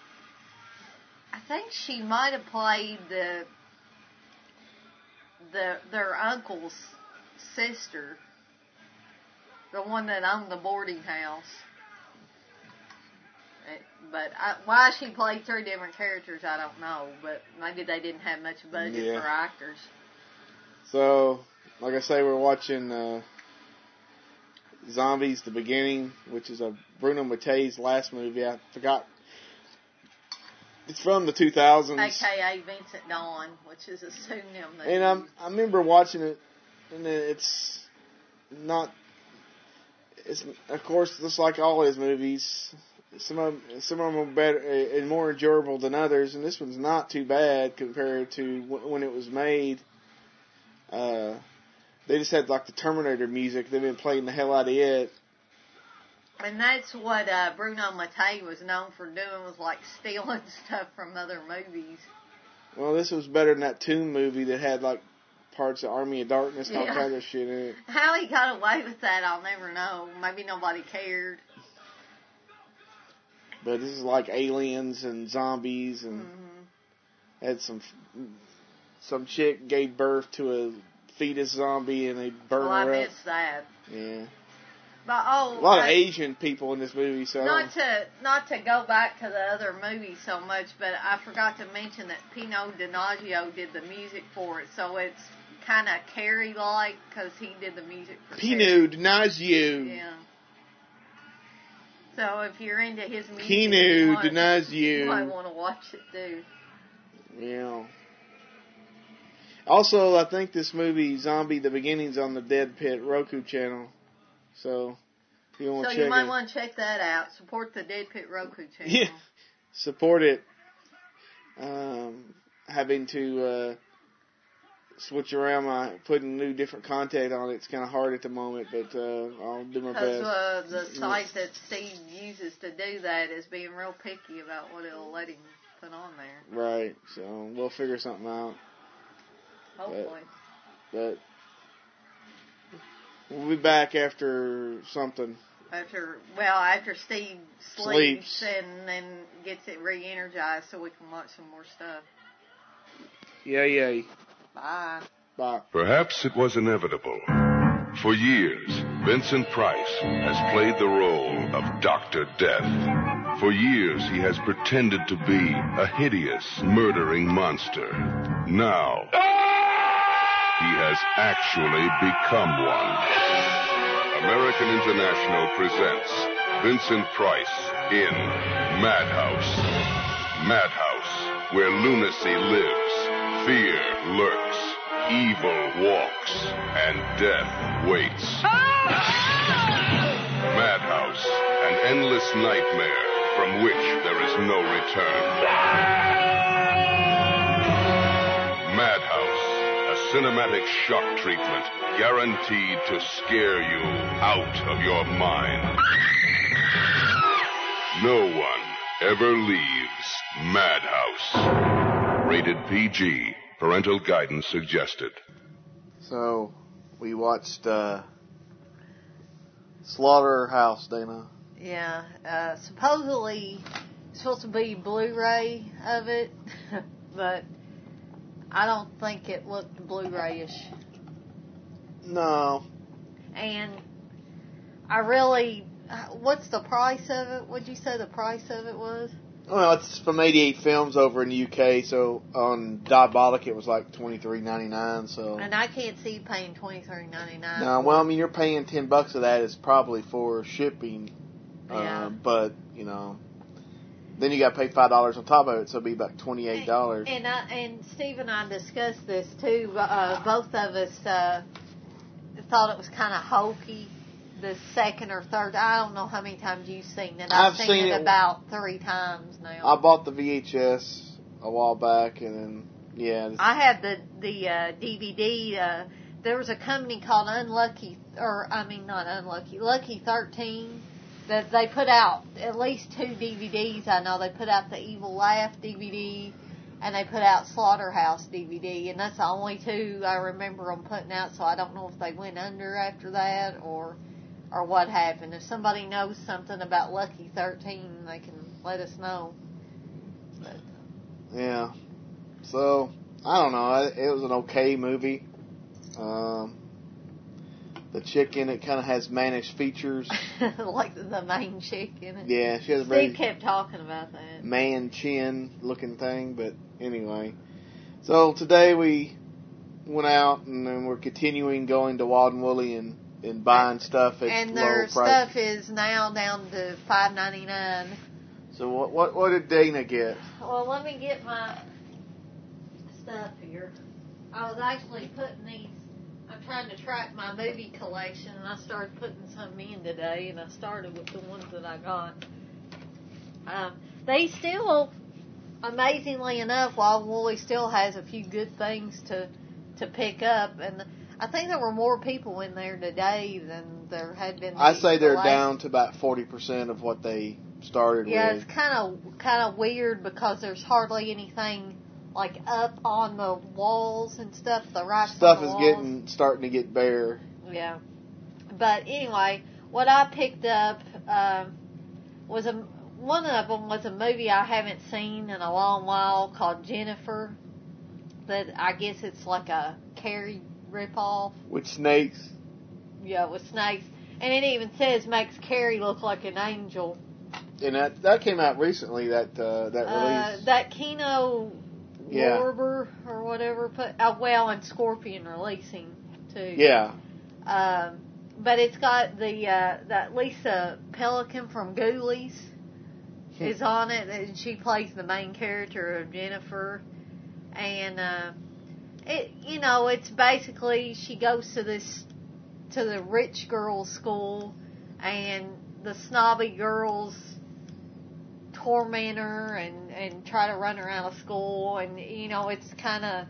I think she might have played their uncle's sister, the one that owned the boarding house. But why she played 3 different characters, I don't know. But maybe they didn't have much budget for actors. So, like I say, we're watching Zombies the Beginning, which is a Bruno Mattei's last movie. I forgot. It's from the 2000s. A.K.A. Vincent Dawn, which is a pseudonym. And I remember watching it, and it's not... It's, of course, just like all his movies... Some of them are better and more enjoyable than others, and this one's not too bad compared to when it was made. They just had the Terminator music. They've been playing the hell out of it. And that's what Bruno Mattei was known for doing, was stealing stuff from other movies. Well, this was better than that Tomb movie that had parts of Army of Darkness and all kinds of shit in it. How he got away with that, I'll never know. Maybe nobody cared. But this is like aliens and zombies, and had some chick gave birth to a fetus zombie and they burn Well, her I up. missed that. Yeah. But A lot of Asian people in this movie, so not to go back to the other movie so much, but I forgot to mention that Pino Donaggio did the music for it, so it's kind of Carrie-like because he did the music for Pino Donaggio. Yeah. So if you're into his music, Pino you Donaggio. might want to watch it too. Yeah. Also, I think this movie, Zombie the Beginning's on the Dead Pit Roku channel. So, if you want to check it. So you might want to check that out. Support the Dead Pit Roku channel. Yeah. Support it. Having to switch around putting new different content on it's kind of hard at the moment, but I'll do my best. Because the site that Steve uses to do that is being real picky about what it'll let him put on there. Right. So, we'll figure something out. Hopefully. But we'll be back after something. After Steve sleeps and then gets it re-energized so we can watch some more stuff. Yay. Bye. Bye. Perhaps it was inevitable. For years, Vincent Price has played the role of Dr. Death. For years, he has pretended to be a hideous, murdering monster. Now, he has actually become one. American International presents Vincent Price in Madhouse. Madhouse, where lunacy lives, fear lurks, evil walks, and death waits. Madhouse, an endless nightmare from which there is no return. Madhouse, a cinematic shock treatment guaranteed to scare you out of your mind. No one ever leaves Madhouse. Rated PG. Parental guidance suggested. So, we watched Slaughterhouse, Dana. Yeah, supposedly it's supposed to be Blu-ray of it, but I don't think it looked Blu-ray-ish. No. And I really, what's the price of it? What'd you say the price of it was? Well, it's from 88 Films over in the UK, so on Diabolic it was like $23.99. So. And I can't see you paying $23.99. No, well, I mean you're paying $10 of that is probably for shipping. Yeah. But you know, then you got to pay $5 on top of it, so it'll be about $28. And Steve and I discussed this too. Both of us thought it was kind of hokey. The second or third, I don't know how many times you've seen it. I've seen it about 3 times now. I bought the VHS a while back, and then I had the DVD. There was a company called Lucky 13 that they put out at least 2 DVDs. I know they put out the Evil Laugh DVD and they put out Slaughterhouse DVD, and that's the only 2 I remember them putting out. So I don't know if they went under after that or what happened. If somebody knows something about Lucky 13, they can let us know. But. Yeah. So, I don't know. It was an okay movie. The chick in it kind of has mannish features. Like the main chick in it. Yeah, she has a Steve kept talking about that. Man chin looking thing, but anyway. So, today we went out and then we're continuing going to Wild and Woolly and buying stuff at and low their prices. stuff is now down to $5.99. So what did Dana get? Well, let me get my stuff here. I was actually putting these. I'm trying to track my movie collection, and I started putting some in today, and I started with the ones that I got. They still, amazingly enough, Wild and Woolly still has a few good things to pick up, and I think there were more people in there today than there had been. I say they're down to about 40% of what they started with. Yeah, it's kind of weird because there's hardly anything like up on the walls and stuff. The right stuff is starting to get bare. Yeah, but anyway, what I picked up was one of them was a movie I haven't seen in a long while called Jennifer. But I guess it's like a Carrie ripoff. With snakes. Yeah, with snakes. And it even says makes Carrie look like an angel. And that came out recently, that release. That Kino Lorber or whatever, and Scorpion releasing too. Yeah. But it's got that Lisa Pelican from Ghoulies is on it, and she plays the main character of Jennifer. And it's basically she goes to the rich girls' school, and the snobby girls torment her and try to run her out of school, and it's kind of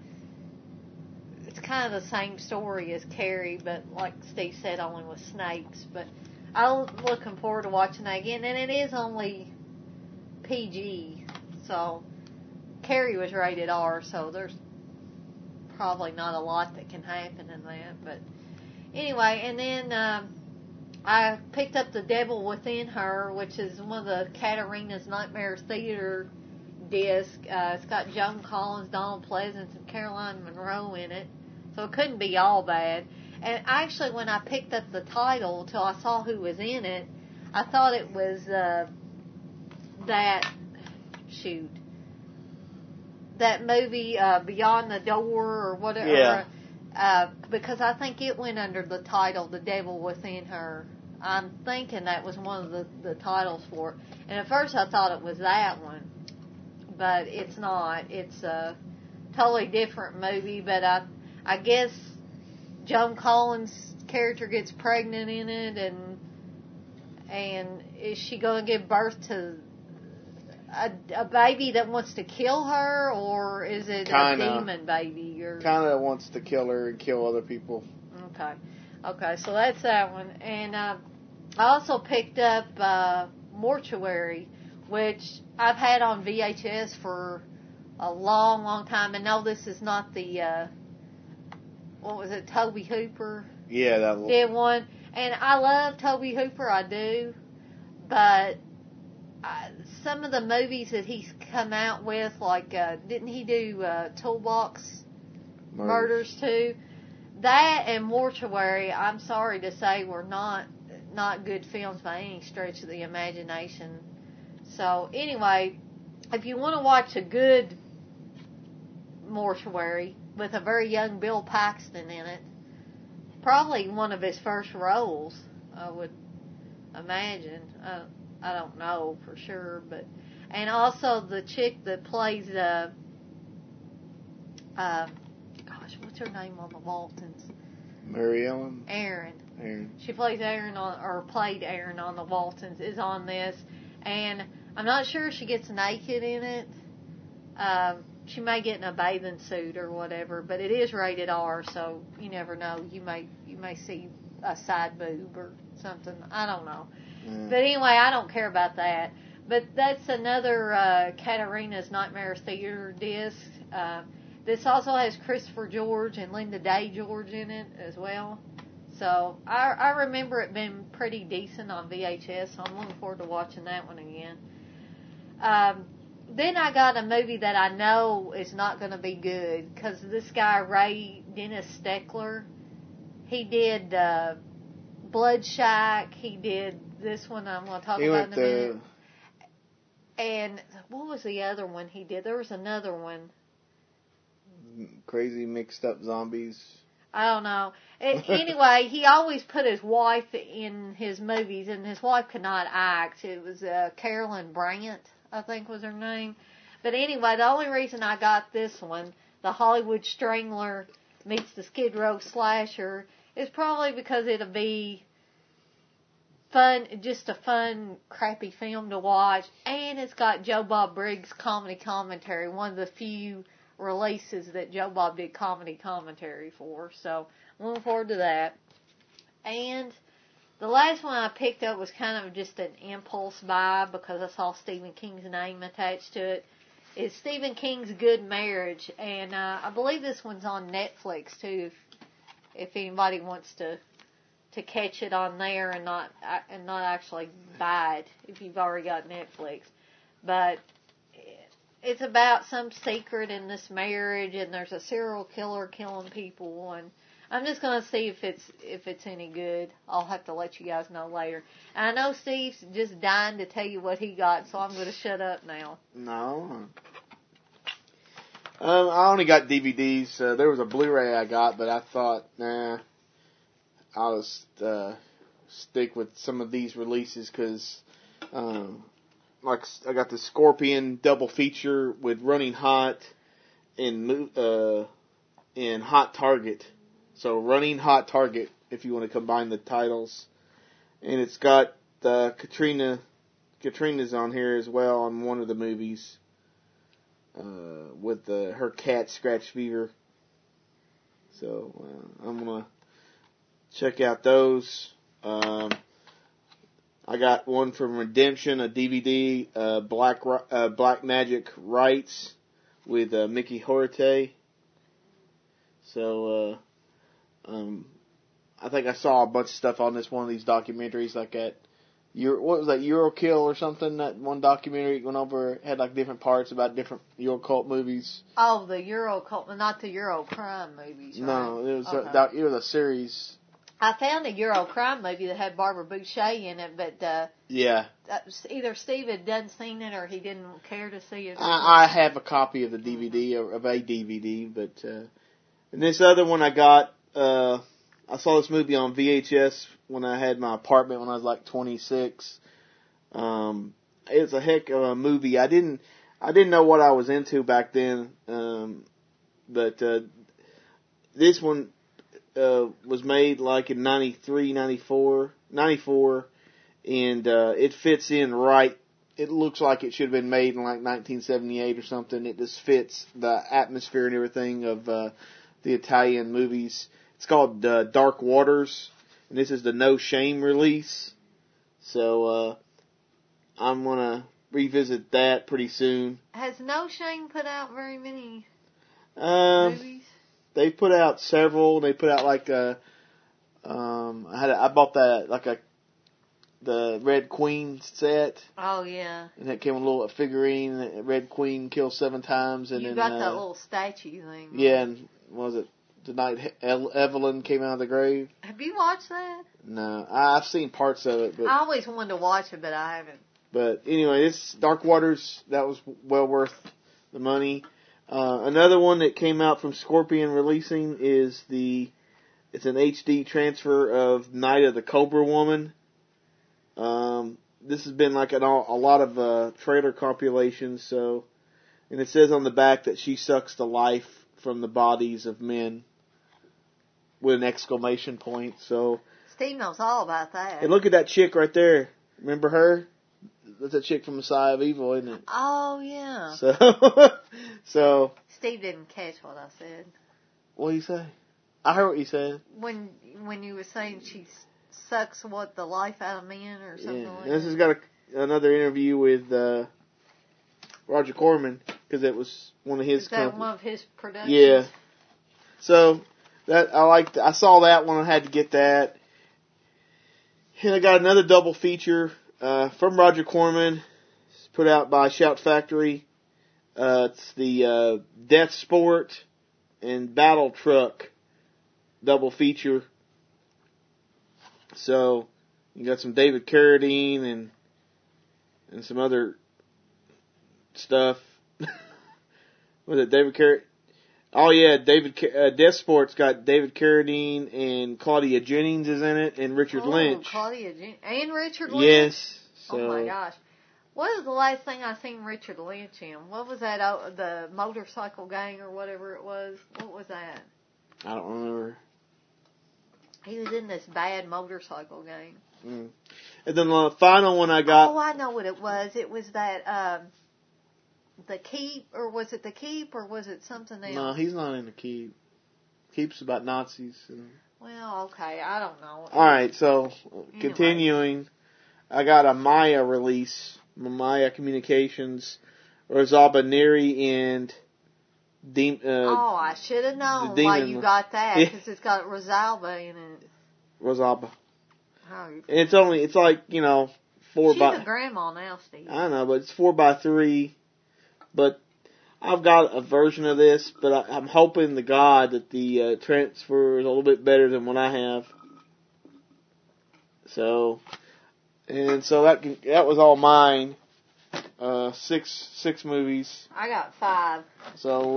the same story as Carrie, but like Steve said, only with snakes. But I'm looking forward to watching that again, and it is only PG, so Carrie was rated R, so there's probably not a lot that can happen in that. But anyway, and then I picked up The Devil Within Her, which is one of the Katarina's Nightmare Theater discs. It's got Joan Collins, Donald Pleasance, and Caroline Munro in it, so it couldn't be all bad. And actually, when I picked up the title till I saw who was in it, I thought it was that movie Beyond the Door or whatever. Yeah. Because I think it went under the title The Devil Within Her. I'm thinking that was one of the titles for it. And at first I thought it was that one, but it's not. It's a totally different movie, but I guess Joan Collins' character gets pregnant in it, and is she going to give birth to a baby that wants to kill her, or is it a demon baby? Kind of wants to kill her and kill other people. Okay, so that's that one. And I also picked up Mortuary, which I've had on VHS for a long, long time. And no, this is not the, what was it, Tobe Hooper? Yeah, that did one. And I love Tobe Hooper, I do. But some of the movies that he's come out with, like, didn't he do Toolbox Murders too? That and Mortuary, I'm sorry to say, were not good films by any stretch of the imagination. So anyway, if you want to watch a good Mortuary with a very young Bill Paxton in it, probably one of his first roles, I would imagine. I don't know for sure, but and also the chick that plays what's her name on the Waltons? Mary Ellen? Erin. She plays played Erin on the Waltons, is on this, and I'm not sure if she gets naked in it. She may get in a bathing suit or whatever, but it is rated R, so you never know. You may see a side boob or something. I don't know. But anyway, I don't care about that. But that's another Katarina's Nightmare Theater disc. This also has Christopher George and Linda Day George in it as well. So I remember it being pretty decent on VHS, so I'm looking forward to watching that one again. Then I got a movie that I know is not going to be good, because this guy, Ray Dennis Steckler, he did Bloodshack, he did this one I'm going to talk about in a minute. And what was the other one he did? There was another one. Crazy Mixed Up Zombies. I don't know. Anyway, he always put his wife in his movies, and his wife could not act. It was Carolyn Brandt, I think was her name. But anyway, the only reason I got this one, The Hollywood Strangler Meets the Skid Row Slasher, is probably because it'll be fun, just a fun, crappy film to watch. And it's got Joe Bob Briggs' comedy commentary, one of the few releases that Joe Bob did comedy commentary for. So I'm looking forward to that. And the last one I picked up was kind of just an impulse buy because I saw Stephen King's name attached to it. It's Stephen King's Good Marriage, and I believe this one's on Netflix too. If anybody wants to catch it on there and not actually buy it if you've already got Netflix, but it's about some secret in this marriage, and there's a serial killer killing people, and I'm just gonna see if it's any good. I'll have to let you guys know later. And I know Steve's just dying to tell you what he got, so I'm gonna shut up now. No. I only got DVDs. There was a Blu-ray I got, but I thought, nah, I'll just stick with some of these releases because, like, I got the Scorpion double feature with Running Hot and Hot Target. So Running Hot Target, if you want to combine the titles, and it's got Katrina's on here as well on one of the movies. With her cat Scratch Fever. So I'm gonna check out those. I got one from Redemption, a DVD, Black Magic Rights with Mickey Horte. So I think I saw a bunch of stuff on this one of these documentaries, like at what was that, Eurokill or something? That one documentary went over, had like different parts about different Eurocult movies. Oh, the Eurocult, not the Eurocrime movies, right? No, it was okay. It was a series. I found a Eurocrime movie that had Barbara Boucher in it, but yeah, either Steve had done seen it or he didn't care to see it. I have a copy of the DVD, of a DVD, but and this other one I got, I saw this movie on VHS when I had my apartment when I was like 26. It was a heck of a movie. I didn't know what I was into back then, but this one was made like in 93, 94, and it fits in right. It looks like it should have been made in like 1978 or something. It just fits the atmosphere and everything of the Italian movies. It's called Dark Waters, and this is the No Shame release. So I'm going to revisit that pretty soon. Has No Shame put out very many movies? They put out several. They put out like I bought the Red Queen set. Oh yeah. And it came with a little figurine. Red Queen kills 7 times, and you then got that little statue thing. Yeah, and what was it? The night Evelyn came out of the grave. Have you watched that? No, I've seen parts of it, but I always wanted to watch it, but I haven't. But anyway, this Dark Waters, that was well worth the money. Another one that came out from Scorpion releasing is it's an HD transfer of Night of the Cobra Woman. This has been like a lot of trailer compilations. So, and it says on the back that she sucks the life from the bodies of men with an exclamation point. So Steve knows all about that. And look at that chick right there. Remember her? That's a chick from Messiah of Evil, isn't it? Oh yeah. So Steve didn't catch what I said. What did you say? I heard what you said. When you were saying she sucks the life out of men or something like that. This has got another interview with Roger Corman, because it was one of his. Is that one of his productions? Yeah. So that I saw that one. I had to get that, and I got another double feature from Roger Corman. It's put out by Shout Factory. It's the Death Sport and Battle Truck double feature. So you got some David Carradine and some other stuff. Was it David Carradine? Oh yeah, Death Sport's got David Carradine and Claudia Jennings is in it, and Richard Lynch. Claudia Jennings and Richard Lynch. Yes. So. Oh my gosh. What was the last thing I seen Richard Lynch in? What was that? The Motorcycle Gang or whatever it was. What was that? I don't remember. He was in this bad motorcycle gang. Mm. And then the final one I got. Oh, I know what it was. It was that the Keep, or was it the Keep, or was it something else? No, he's not in the Keep. Keep's about Nazis. Well, okay, I don't know. All right, so continuing, I got a Maya release. Maya Communications, Rozaba Neri and I should have known why you got that, because it's got Rosalba in it. Rozaba. And it's like, 4 She's a grandma now, Steve. I know, but it's 4x3. But I've got a version of this, but I'm hoping to God that the transfer is a little bit better than what I have. So that was all mine. 6 movies. I got 5. So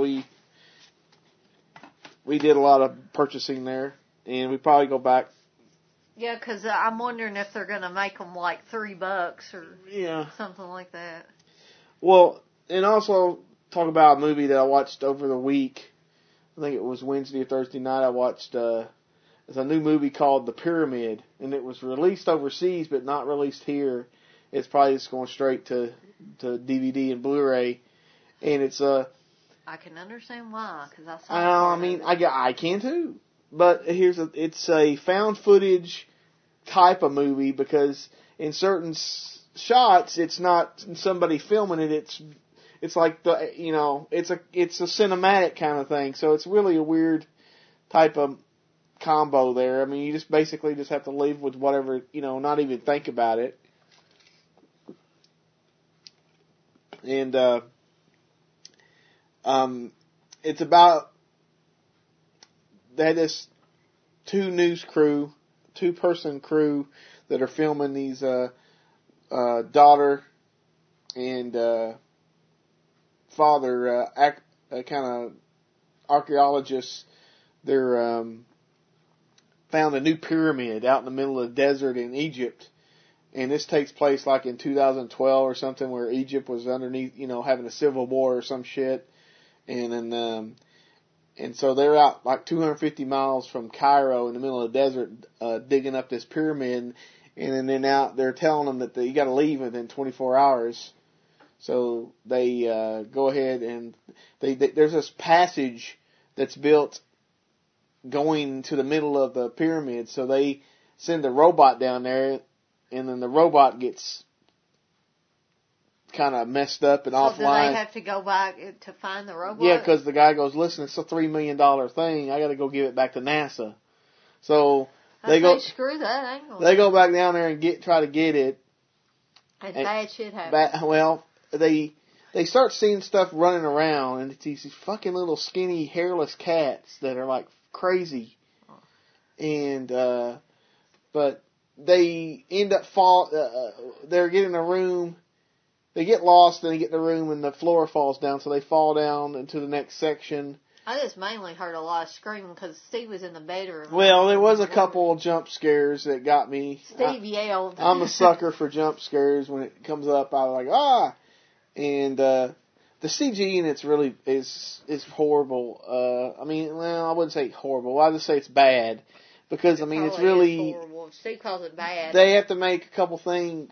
we did a lot of purchasing there, and we probably go back. Yeah, because I'm wondering if they're going to make them like $3 or something like that. Well, and also talk about a movie that I watched over the week. I think it was Wednesday or Thursday night. I watched it's a new movie called The Pyramid, and it was released overseas but not released here. It's probably just going straight to DVD and Blu-ray, and it's I can understand why, because I saw. I can too. But it's a found footage type of movie, because in certain shots it's not somebody filming it. It's like it's a cinematic kind of thing. So it's really a weird type of combo there. I mean, you just basically just have to live with whatever, not even think about it. And it's about, they had this 2-person crew that are filming these daughter and father kind of archaeologists. They're found a new pyramid out in the middle of the desert in Egypt. And this takes place like in 2012 or something, where Egypt was underneath, having a civil war or some shit. And then, and so they're out like 250 miles from Cairo in the middle of the desert, digging up this pyramid. And then they're telling them that you got to leave within 24 hours. So they go ahead and there's this passage that's built going to the middle of the pyramid. So they send a robot down there. And then the robot gets kind of messed up and offline. So do they have to go back to find the robot? Yeah, because the guy goes, listen, it's a $3 million thing. I got to go give it back to NASA. So they screw that angle. They go back down there and try to get it. And bad shit happens. Well, they start seeing stuff running around, and it's these fucking little skinny hairless cats that are like crazy. And but they end up they're getting a room. They get lost, and they get in a room, and the floor falls down, so they fall down into the next section. I just mainly heard a lot of screaming because Steve was in the bedroom. Well, there was a couple of jump scares that got me. Steve yelled. I'm a sucker for jump scares. When it comes up, I'm like, ah! And the CG in it's really is horrible. I wouldn't say horrible. I just say it's bad. Because, it's really... horrible. Steve calls it bad. They have to make a couple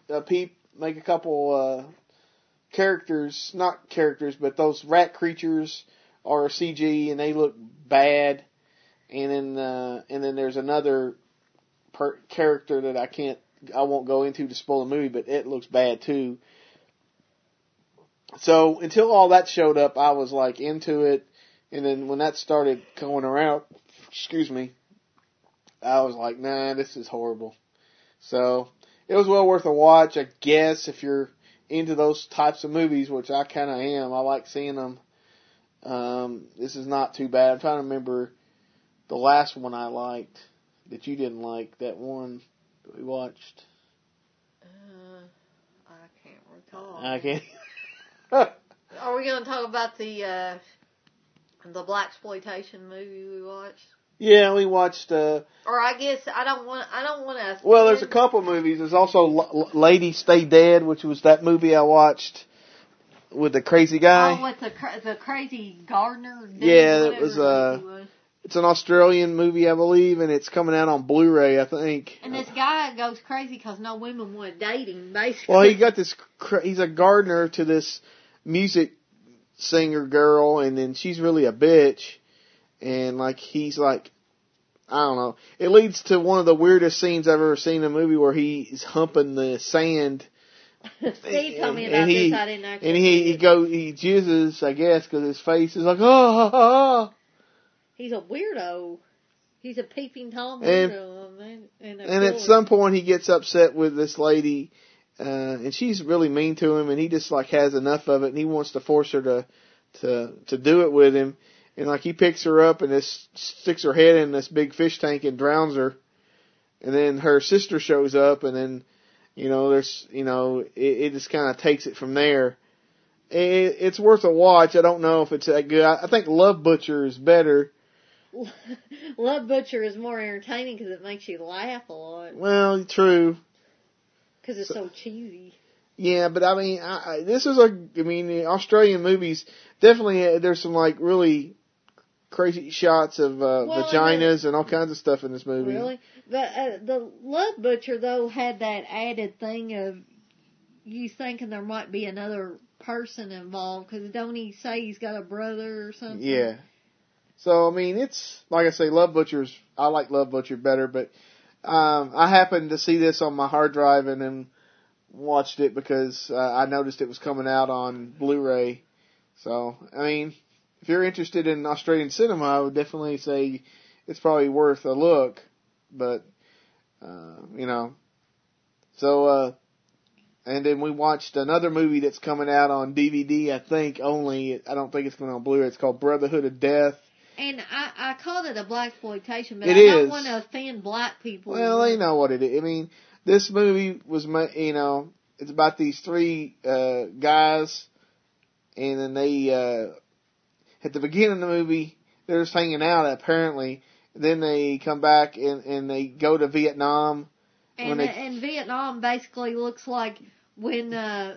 characters, not characters, but those rat creatures are CG, and they look bad. And then there's another character that I won't go into to spoil the movie, but it looks bad too. So, until all that showed up, I was like into it. And then when that started going around, I was like, nah, this is horrible. So, it was well worth a watch, I guess, if you're into those types of movies, which I kind of am. I like seeing them. This is not too bad. I'm trying to remember the last one I liked that you didn't like, that one that we watched. I can't recall. I can't. Are we going to talk about the blaxploitation movie we watched? Yeah, we watched. Or I guess I don't want to. Well, there's a couple movies. There's also Lady Stay Dead, which was that movie I watched with the crazy guy. Oh, with the crazy gardener. Yeah, it was. It's an Australian movie, I believe, and it's coming out on Blu-ray, I think. And this guy goes crazy because no women want to date him, basically. Well, he got this. He's a gardener to this music singer girl, and then she's really a bitch. And he's I don't know. It leads to one of the weirdest scenes I've ever seen in a movie, where he's humping the sand. Steve told me about this. I didn't actually. And he jizzes, I guess, because his face is like, ah. He's a weirdo. He's a peeping Tom weirdo. And at some point he gets upset with this lady, and she's really mean to him, and he just has enough of it, and he wants to force her to do it with him. And like he picks her up and just sticks her head in this big fish tank and drowns her. And then her sister shows up, and then, it just kind of takes it from there. It's worth a watch. I don't know if it's that good. I think Love Butcher is better. Love Butcher is more entertaining because it makes you laugh a lot. Well, true. Because it's so cheesy. Yeah, but I mean, Australian movies, definitely there's some like really crazy shots of vaginas and all kinds of stuff in this movie. Really? The Love Butcher, though, had that added thing of you thinking there might be another person involved, because don't he say he's got a brother or something? Yeah. So, I mean, it's, like I say, I like Love Butcher better, but I happened to see this on my hard drive and then watched it because I noticed it was coming out on Blu-ray. So, I mean, if you're interested in Australian cinema, I would definitely say it's probably worth a look, but, So, and then we watched another movie that's coming out on DVD, I think, only. I don't think it's going on Blu-ray. It's called Brotherhood of Death. And I called it a blaxploitation, but I don't want to offend black people. Well, they know what it is. I mean, this movie was, it's about these three guys, and then they, at the beginning of the movie, they're just hanging out, apparently. Then they come back and they go to Vietnam. And Vietnam basically looks like when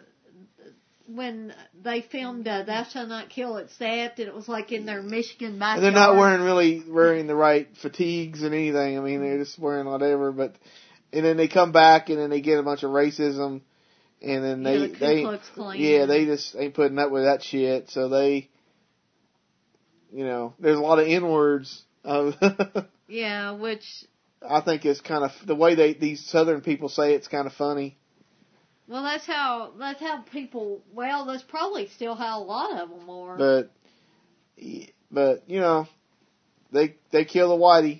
they filmed Thou Shalt Not Kill at Stabbed, and it was like in their Michigan backyard. And they're not wearing the right fatigues and anything. I mean, they're just wearing whatever. And then they come back and then they get a bunch of racism, and then they they just ain't putting up with that shit. So they, there's a lot of N-words. Yeah, which I think is kind of the way these Southern people say it's kind of funny. Well, that's how people. Well, that's probably still how a lot of them are. But they kill the whitey,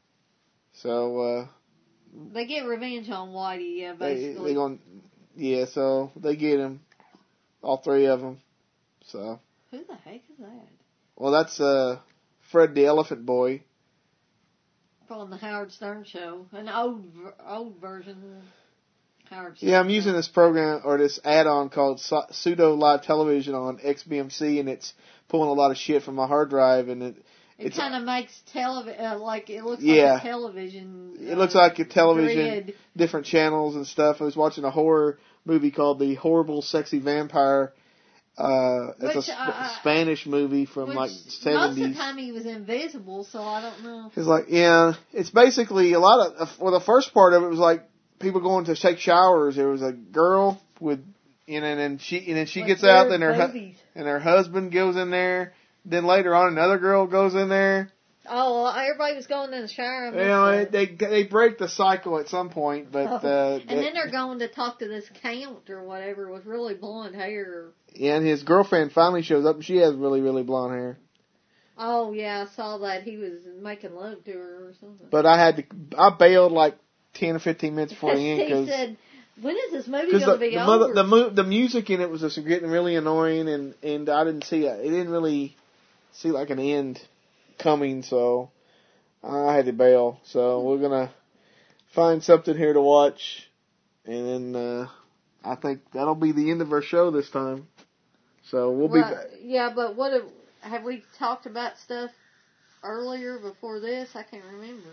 so they get revenge on Whitey. Yeah, basically. So they get him, all three of them. So who the heck is that? Well, that's Fred the Elephant Boy. From the Howard Stern Show, an old version of Howard Stern. Yeah, I'm using this program or this add-on called Pseudo Live Television on XBMC, and it's pulling a lot of shit from my hard drive, and it kind of makes like it looks like a television. It looks like a television, grid. Different channels and stuff. I was watching a horror movie called The Horrible Sexy Vampire. It's a Spanish movie from like 70s. Most of the time he was invisible, so I don't know. It's like, it's basically a lot of, the first part of it was like people going to take showers. There was a girl with, and then she gets out, and her husband goes in there. Then later on, another girl goes in there. Oh, well, everybody was going in the shower. They break the cycle at some point, but and then they're going to talk to this count or whatever with really blonde hair. Yeah, and his girlfriend finally shows up, and she has really, really blonde hair. Oh yeah, I saw that he was making love to her or something. But I bailed like 10 or 15 minutes before the end because he said, "When is this movie going to be over?" The music in it was just getting really annoying, and I didn't see it. It didn't really see like an end coming, so I had to bail. So we're gonna find something here to watch, and then I think that'll be the end of our show this time. So we'll be back. Yeah, but have we talked about stuff earlier before this? I can't remember.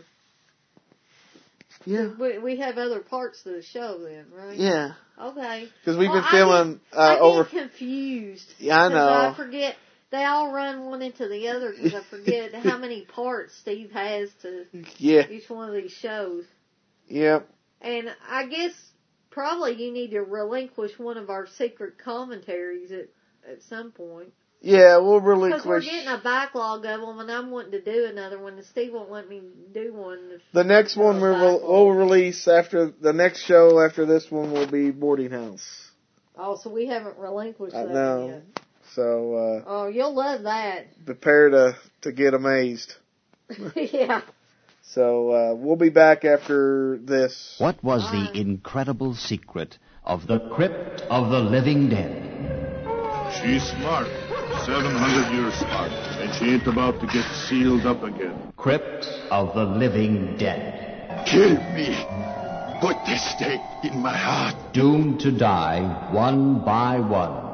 Yeah. We have other parts to the show then, right? Yeah. Okay. Because we've been filming I get confused. Yeah, I know. I forget. They all run one into the other because I forget how many parts Steve has to each one of these shows. Yep. And I guess probably you need to relinquish one of our secret commentaries at some point. Yeah, we'll relinquish. Because we're getting a backlog of them, and I'm wanting to do another one, and Steve won't let me do one. The next one we'll release after the next show after this one will be Boarding House. Oh, so we haven't relinquished that yet. So, oh, you'll love that. Prepare to get amazed. Yeah. So we'll be back after this. What was the incredible secret of the Crypt of the Living Dead? She's smart, 700 years spot, and she ain't about to get sealed up again. Crypt of the Living Dead. Kill me. Put this stake in my heart. Doomed to die one by one.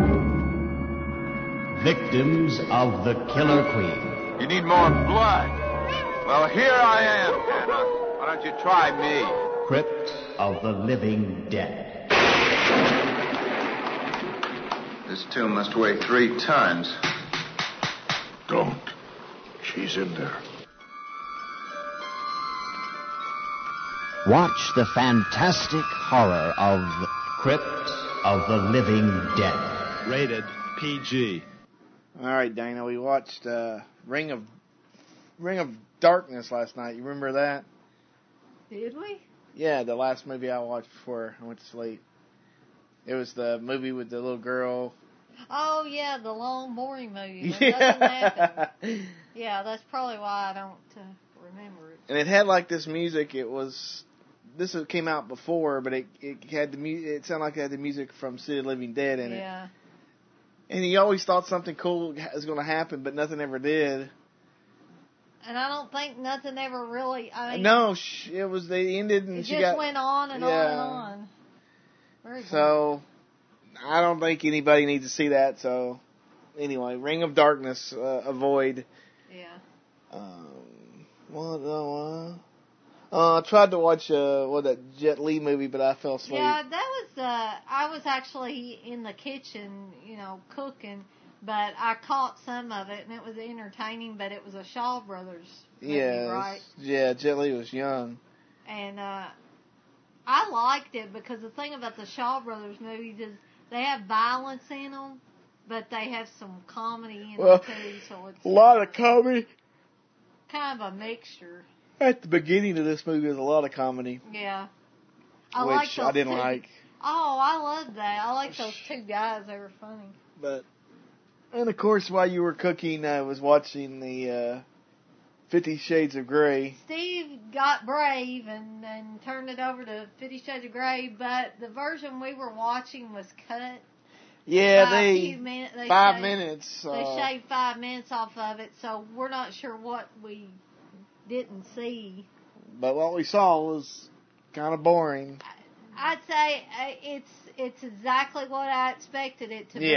Victims of the Killer Queen. You need more blood? Well, here I am, Hannah. Why don't you try me? Crypt of the Living Dead. This tomb must weigh 3 tons. Don't. She's in there. Watch the fantastic horror of Crypt of the Living Dead. Rated PG. All right, Dana, we watched Ring of Darkness last night. You remember that? Did we? Yeah, the last movie I watched before I went to sleep. It was the movie with the little girl. Oh, yeah, the long, boring movie. Yeah. Yeah, that's probably why I don't remember it. And it had like this music. This came out before, but it had it sounded like it had the music from City of the Living Dead in it. Yeah. And you always thought something cool was going to happen, but nothing ever did. And I don't think nothing ever really. No, it was. They ended, and it she just went on and on and on. Very so, cool. I don't think anybody needs to see that. So, anyway, Ring of Darkness, avoid. Yeah. I tried to watch that Jet Li movie, but I fell asleep. Yeah, that was. I was actually in the kitchen, cooking. But I caught some of it, and it was entertaining, but it was a Shaw Brothers movie, right? Yeah, Jet Li was young. And I liked it because the thing about the Shaw Brothers movies is they have violence in them, but they have some comedy in them, too. So it's a lot of comedy. Kind of a mixture. At the beginning of this movie, there's a lot of comedy. Yeah. Which I didn't like. Oh, I love that. I like those 2 guys. They were funny. And, of course, while you were cooking, I was watching the 50 Shades of Grey. Steve got brave and turned it over to 50 Shades of Grey, but the version we were watching was cut. Yeah, they 5 minutes. They shaved 5 minutes off of it, so we're not sure what we didn't see. But what we saw was kind of boring. I'd say it's exactly what I expected it to be.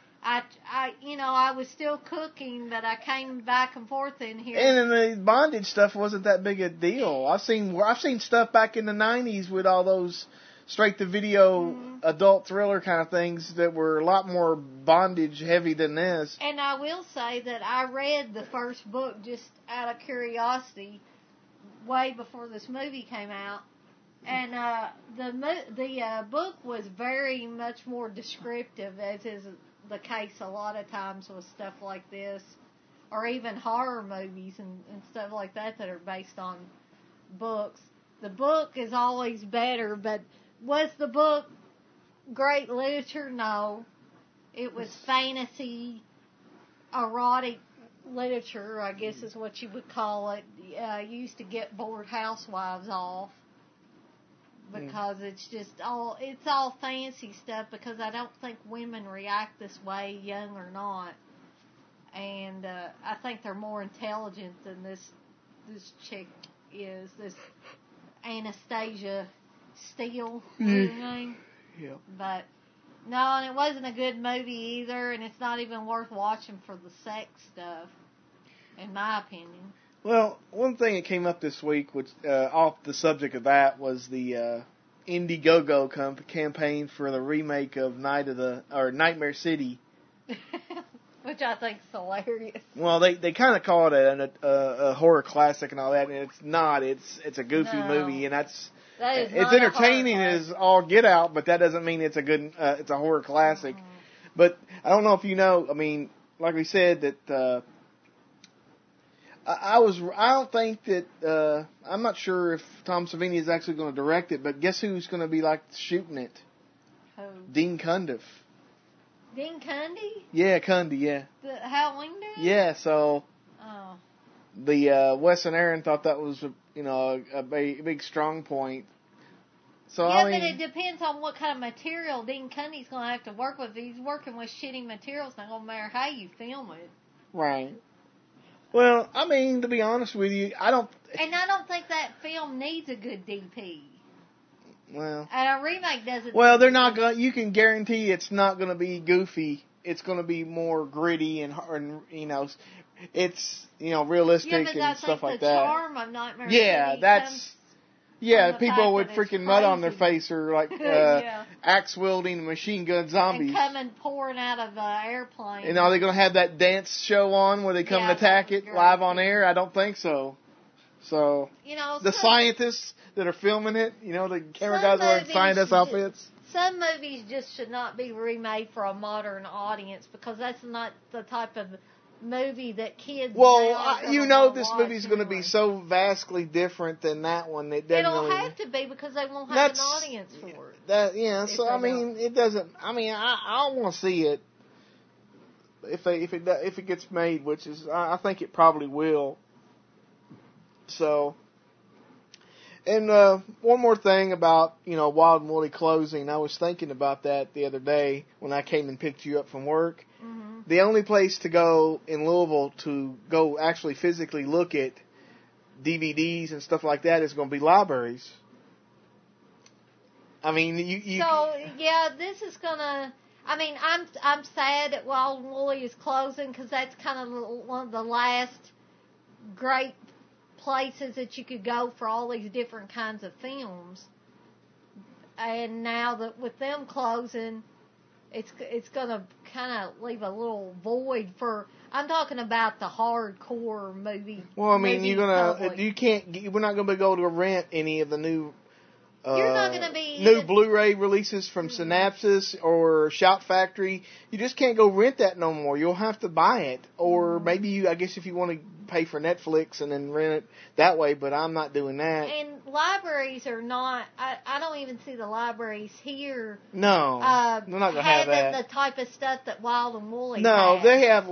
I was still cooking, but I came back and forth in here. And the bondage stuff wasn't that big a deal. I've seen stuff back in the 90s with all those straight-to-video adult thriller kind of things that were a lot more bondage heavy than this. And I will say that I read the first book just out of curiosity way before this movie came out. And the book was very much more descriptive, as is the case a lot of times with stuff like this, or even horror movies and stuff like that are based on books. The book is always better, but was the book great literature? No. It was fantasy, erotic literature, I guess is what you would call it. Used to get bored housewives off. Because it's all fancy stuff, because I don't think women react this way, young or not. And I think they're more intelligent than this chick is, this Anastasia Steele, her name. Yeah. But no, and it wasn't a good movie either, and it's not even worth watching for the sex stuff, in my opinion. Well, one thing that came up this week, which off the subject of that, was the Indiegogo campaign for the remake of Nightmare City, which I think is hilarious. Well, they kind of call it a horror classic and all that, and it's not. It's a goofy movie, and it's entertaining as all get out, but that doesn't mean it's a good it's a horror classic. Mm-hmm. But I don't know if you know. I mean, like we said that. I don't think that, I'm not sure if Tom Savini is actually going to direct it, but guess who's going to be shooting it? Who? Dean Cundiff. Dean Cundy? Yeah, Cundy, yeah. The Halloween dude? Yeah, so. Oh. The, Wes and Aaron thought that was, a big strong point. So yeah, I mean, but it depends on what kind of material Dean Cundy's going to have to work with. If he's working with shitty materials, it's not going to matter how you film it. right. Well, I mean, to be honest with you, I don't think that film needs a good DP. Well, and a remake doesn't. Well, they're not going. You can guarantee it's not going to be goofy. It's going to be more gritty and it's realistic and stuff like that. Charm of Nightmare City people with freaking mud on their face or like axe wielding machine gun zombies and coming pouring out of the airplane. And are they going to have that dance show on where they come and attack it live on air? I don't think so. So the scientists that are filming it, the camera guys wearing scientist outfits. Some movies just should not be remade for a modern audience because that's not the type of movie that kids. Well, this movie's going to be so vastly different than that one. It'll have to be because they won't have an audience for it. So I mean, it doesn't. I mean, I want to see it if it gets made, which is I think it probably will. So. And one more thing about, Wild and Woolly closing. I was thinking about that the other day when I came and picked you up from work. Mm-hmm. The only place to go in Louisville to go actually physically look at DVDs and stuff like that is going to be libraries. I mean, this is going to... I mean, I'm sad that Wild and Woolly is closing because that's kind of one of the last great places that you could go for all these different kinds of films, and now that with them closing, it's gonna kind of leave a little void for. I'm talking about the hardcore movie. Well, I mean, we're not gonna be able to rent any of the new. You're not going to be new Blu-ray releases from Synapsis or Shout Factory. You just can't go rent that no more. You'll have to buy it, or maybe I guess if you want to pay for Netflix and then rent it that way. But I'm not doing that. And libraries are not. I don't even see the libraries here. No, they're not going to have that. The type of stuff that Wild and Woolly. No, has. They have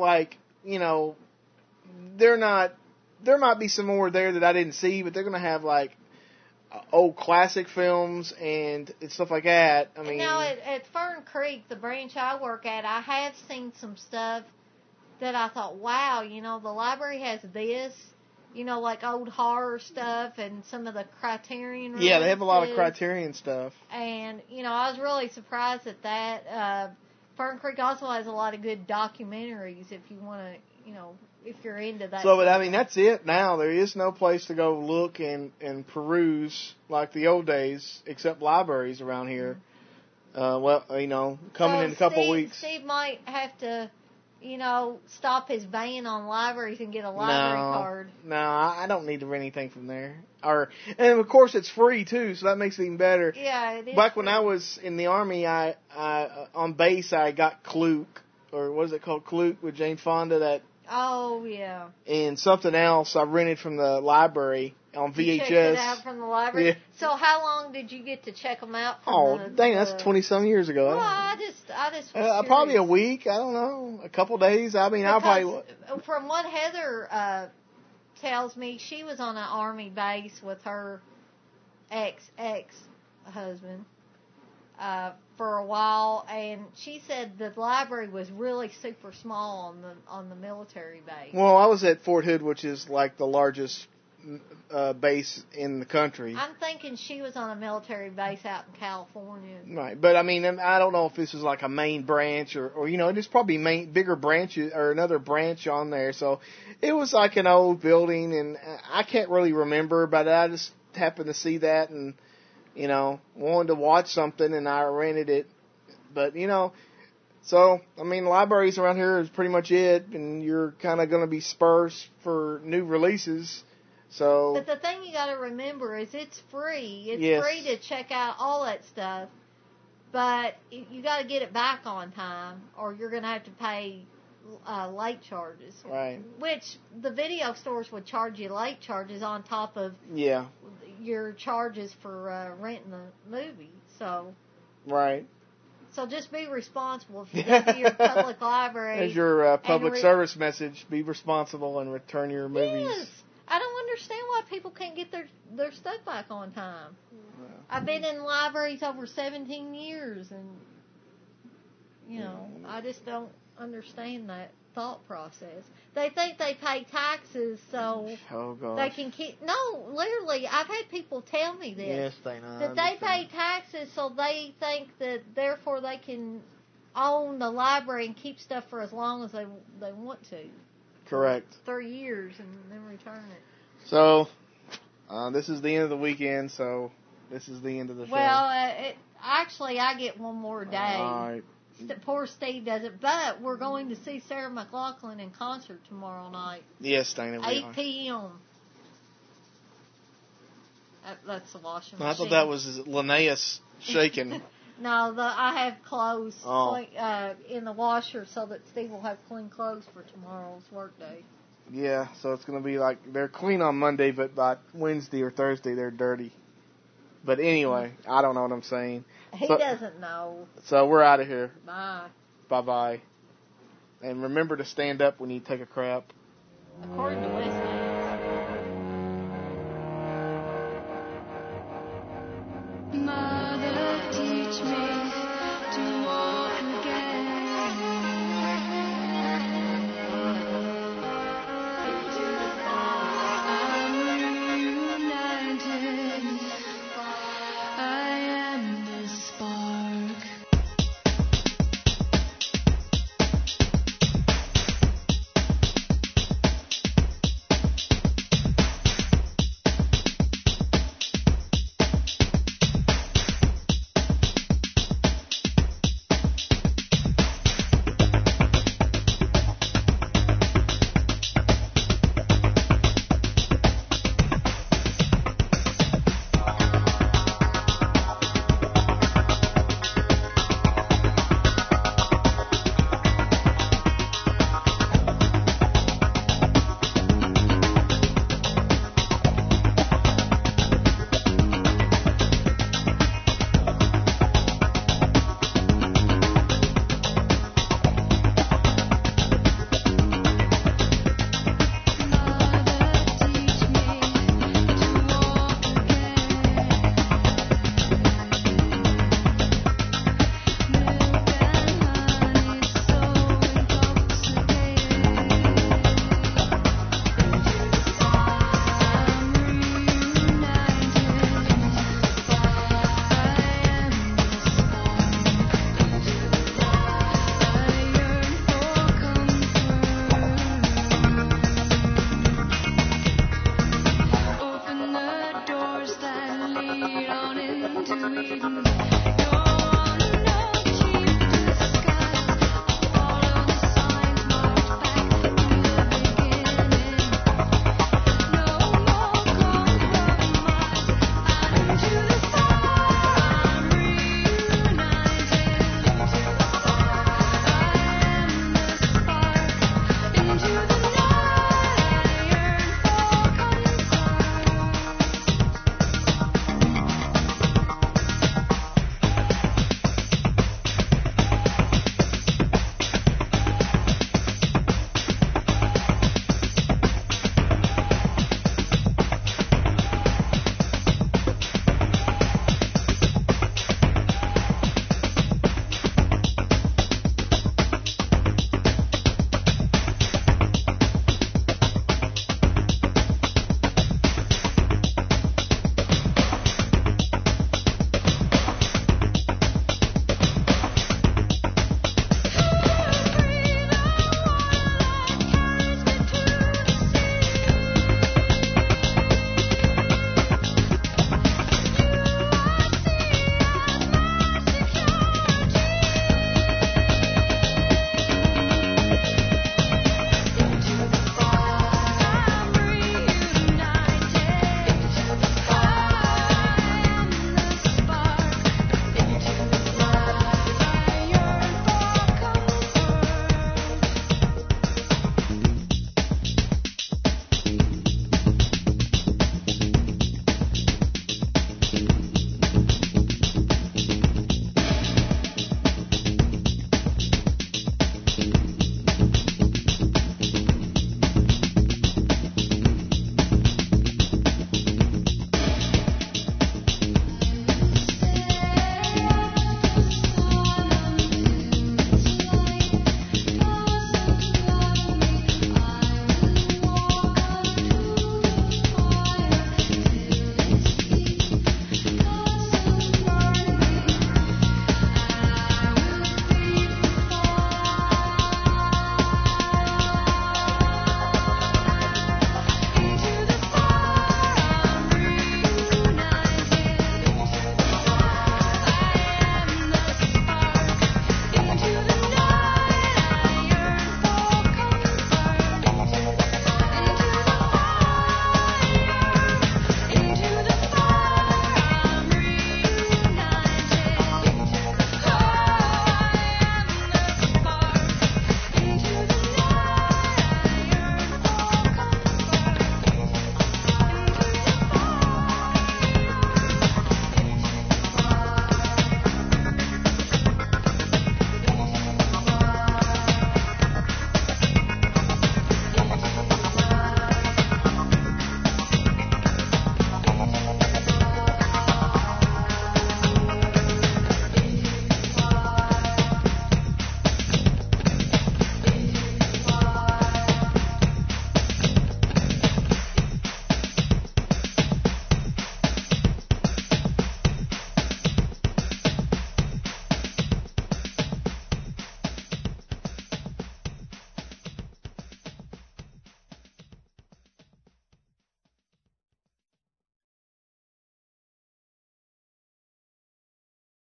they're not. There might be some more there that I didn't see, but they're going to have old classic films and stuff like that. I mean, now at Fern Creek, the branch I work at, I have seen some stuff that I thought, wow, the library has this, like old horror stuff and some of the Criterion releases. Yeah, they have a lot of Criterion stuff. And, I was really surprised at that. Fern Creek also has a lot of good documentaries if you want to, if you're into that. So, but I mean, that's it now. There is no place to go look and peruse like the old days, except libraries around here. Coming in a couple weeks. Steve might have to, stop his ban on libraries and get a library card. No, I don't need to rent anything from there. And of course it's free too, so that makes it even better. Yeah, it is. Back when I was in the Army, I on base I got Kluke, or what is it called, Kluke with Jane Fonda, Oh, yeah. And something else I rented from the library on VHS. You checked it out from the library? Yeah. So how long did you get to check them out from that's 20-some years ago. Well, I just was probably a week, I don't know, a couple days. I mean, from what Heather tells me, she was on an Army base with her ex-husband. For a while, and she said the library was really super small on the military base. Well, I was at Fort Hood, which is like the largest base in the country. I'm thinking she was on a military base out in California. Right, but I mean, I don't know if this is like a main branch or there's probably bigger branches or another branch on there. So it was like an old building, and I can't really remember, but I just happened to see that and. Wanted to watch something and I rented it. But, so, I mean, libraries around here is pretty much it, and you're kind of going to be sparse for new releases. So. But the thing you got to remember is it's free. It's free to check out all that stuff. But you got to get it back on time or you're going to have to pay late charges. Right. Which the video stores would charge you late charges on top of. Yeah. Your charges for renting the movie, so. Right. So just be responsible if you go to your public library. As your public service message, be responsible and return your movies. Yes. I don't understand why people can't get their stuff back on time. I've been in libraries over 17 years, and I just don't understand that thought process. They think they pay taxes so they can keep. No, literally, I've had people tell me this. Yes, they know. That they pay taxes so they think that therefore they can own the library and keep stuff for as long as they want to. Correct. 3 years and then return it. So, this is the end of the weekend, so this is the end of the show. Well, actually, I get one more day. All right. Poor Steve doesn't, but we're going to see Sarah McLachlan in concert tomorrow night. Yes, Dana. 8 p.m. That's the washing machine. I thought that was Linnaeus shaking. No, I have clothes in the washer so that Steve will have clean clothes for tomorrow's work day. Yeah, so it's going to be like they're clean on Monday, but by Wednesday or Thursday they're dirty. But anyway, I don't know what I'm saying. He doesn't know. So we're out of here. Bye. Bye-bye. And remember to stand up when you take a crap. According to Westman. Mother, teach me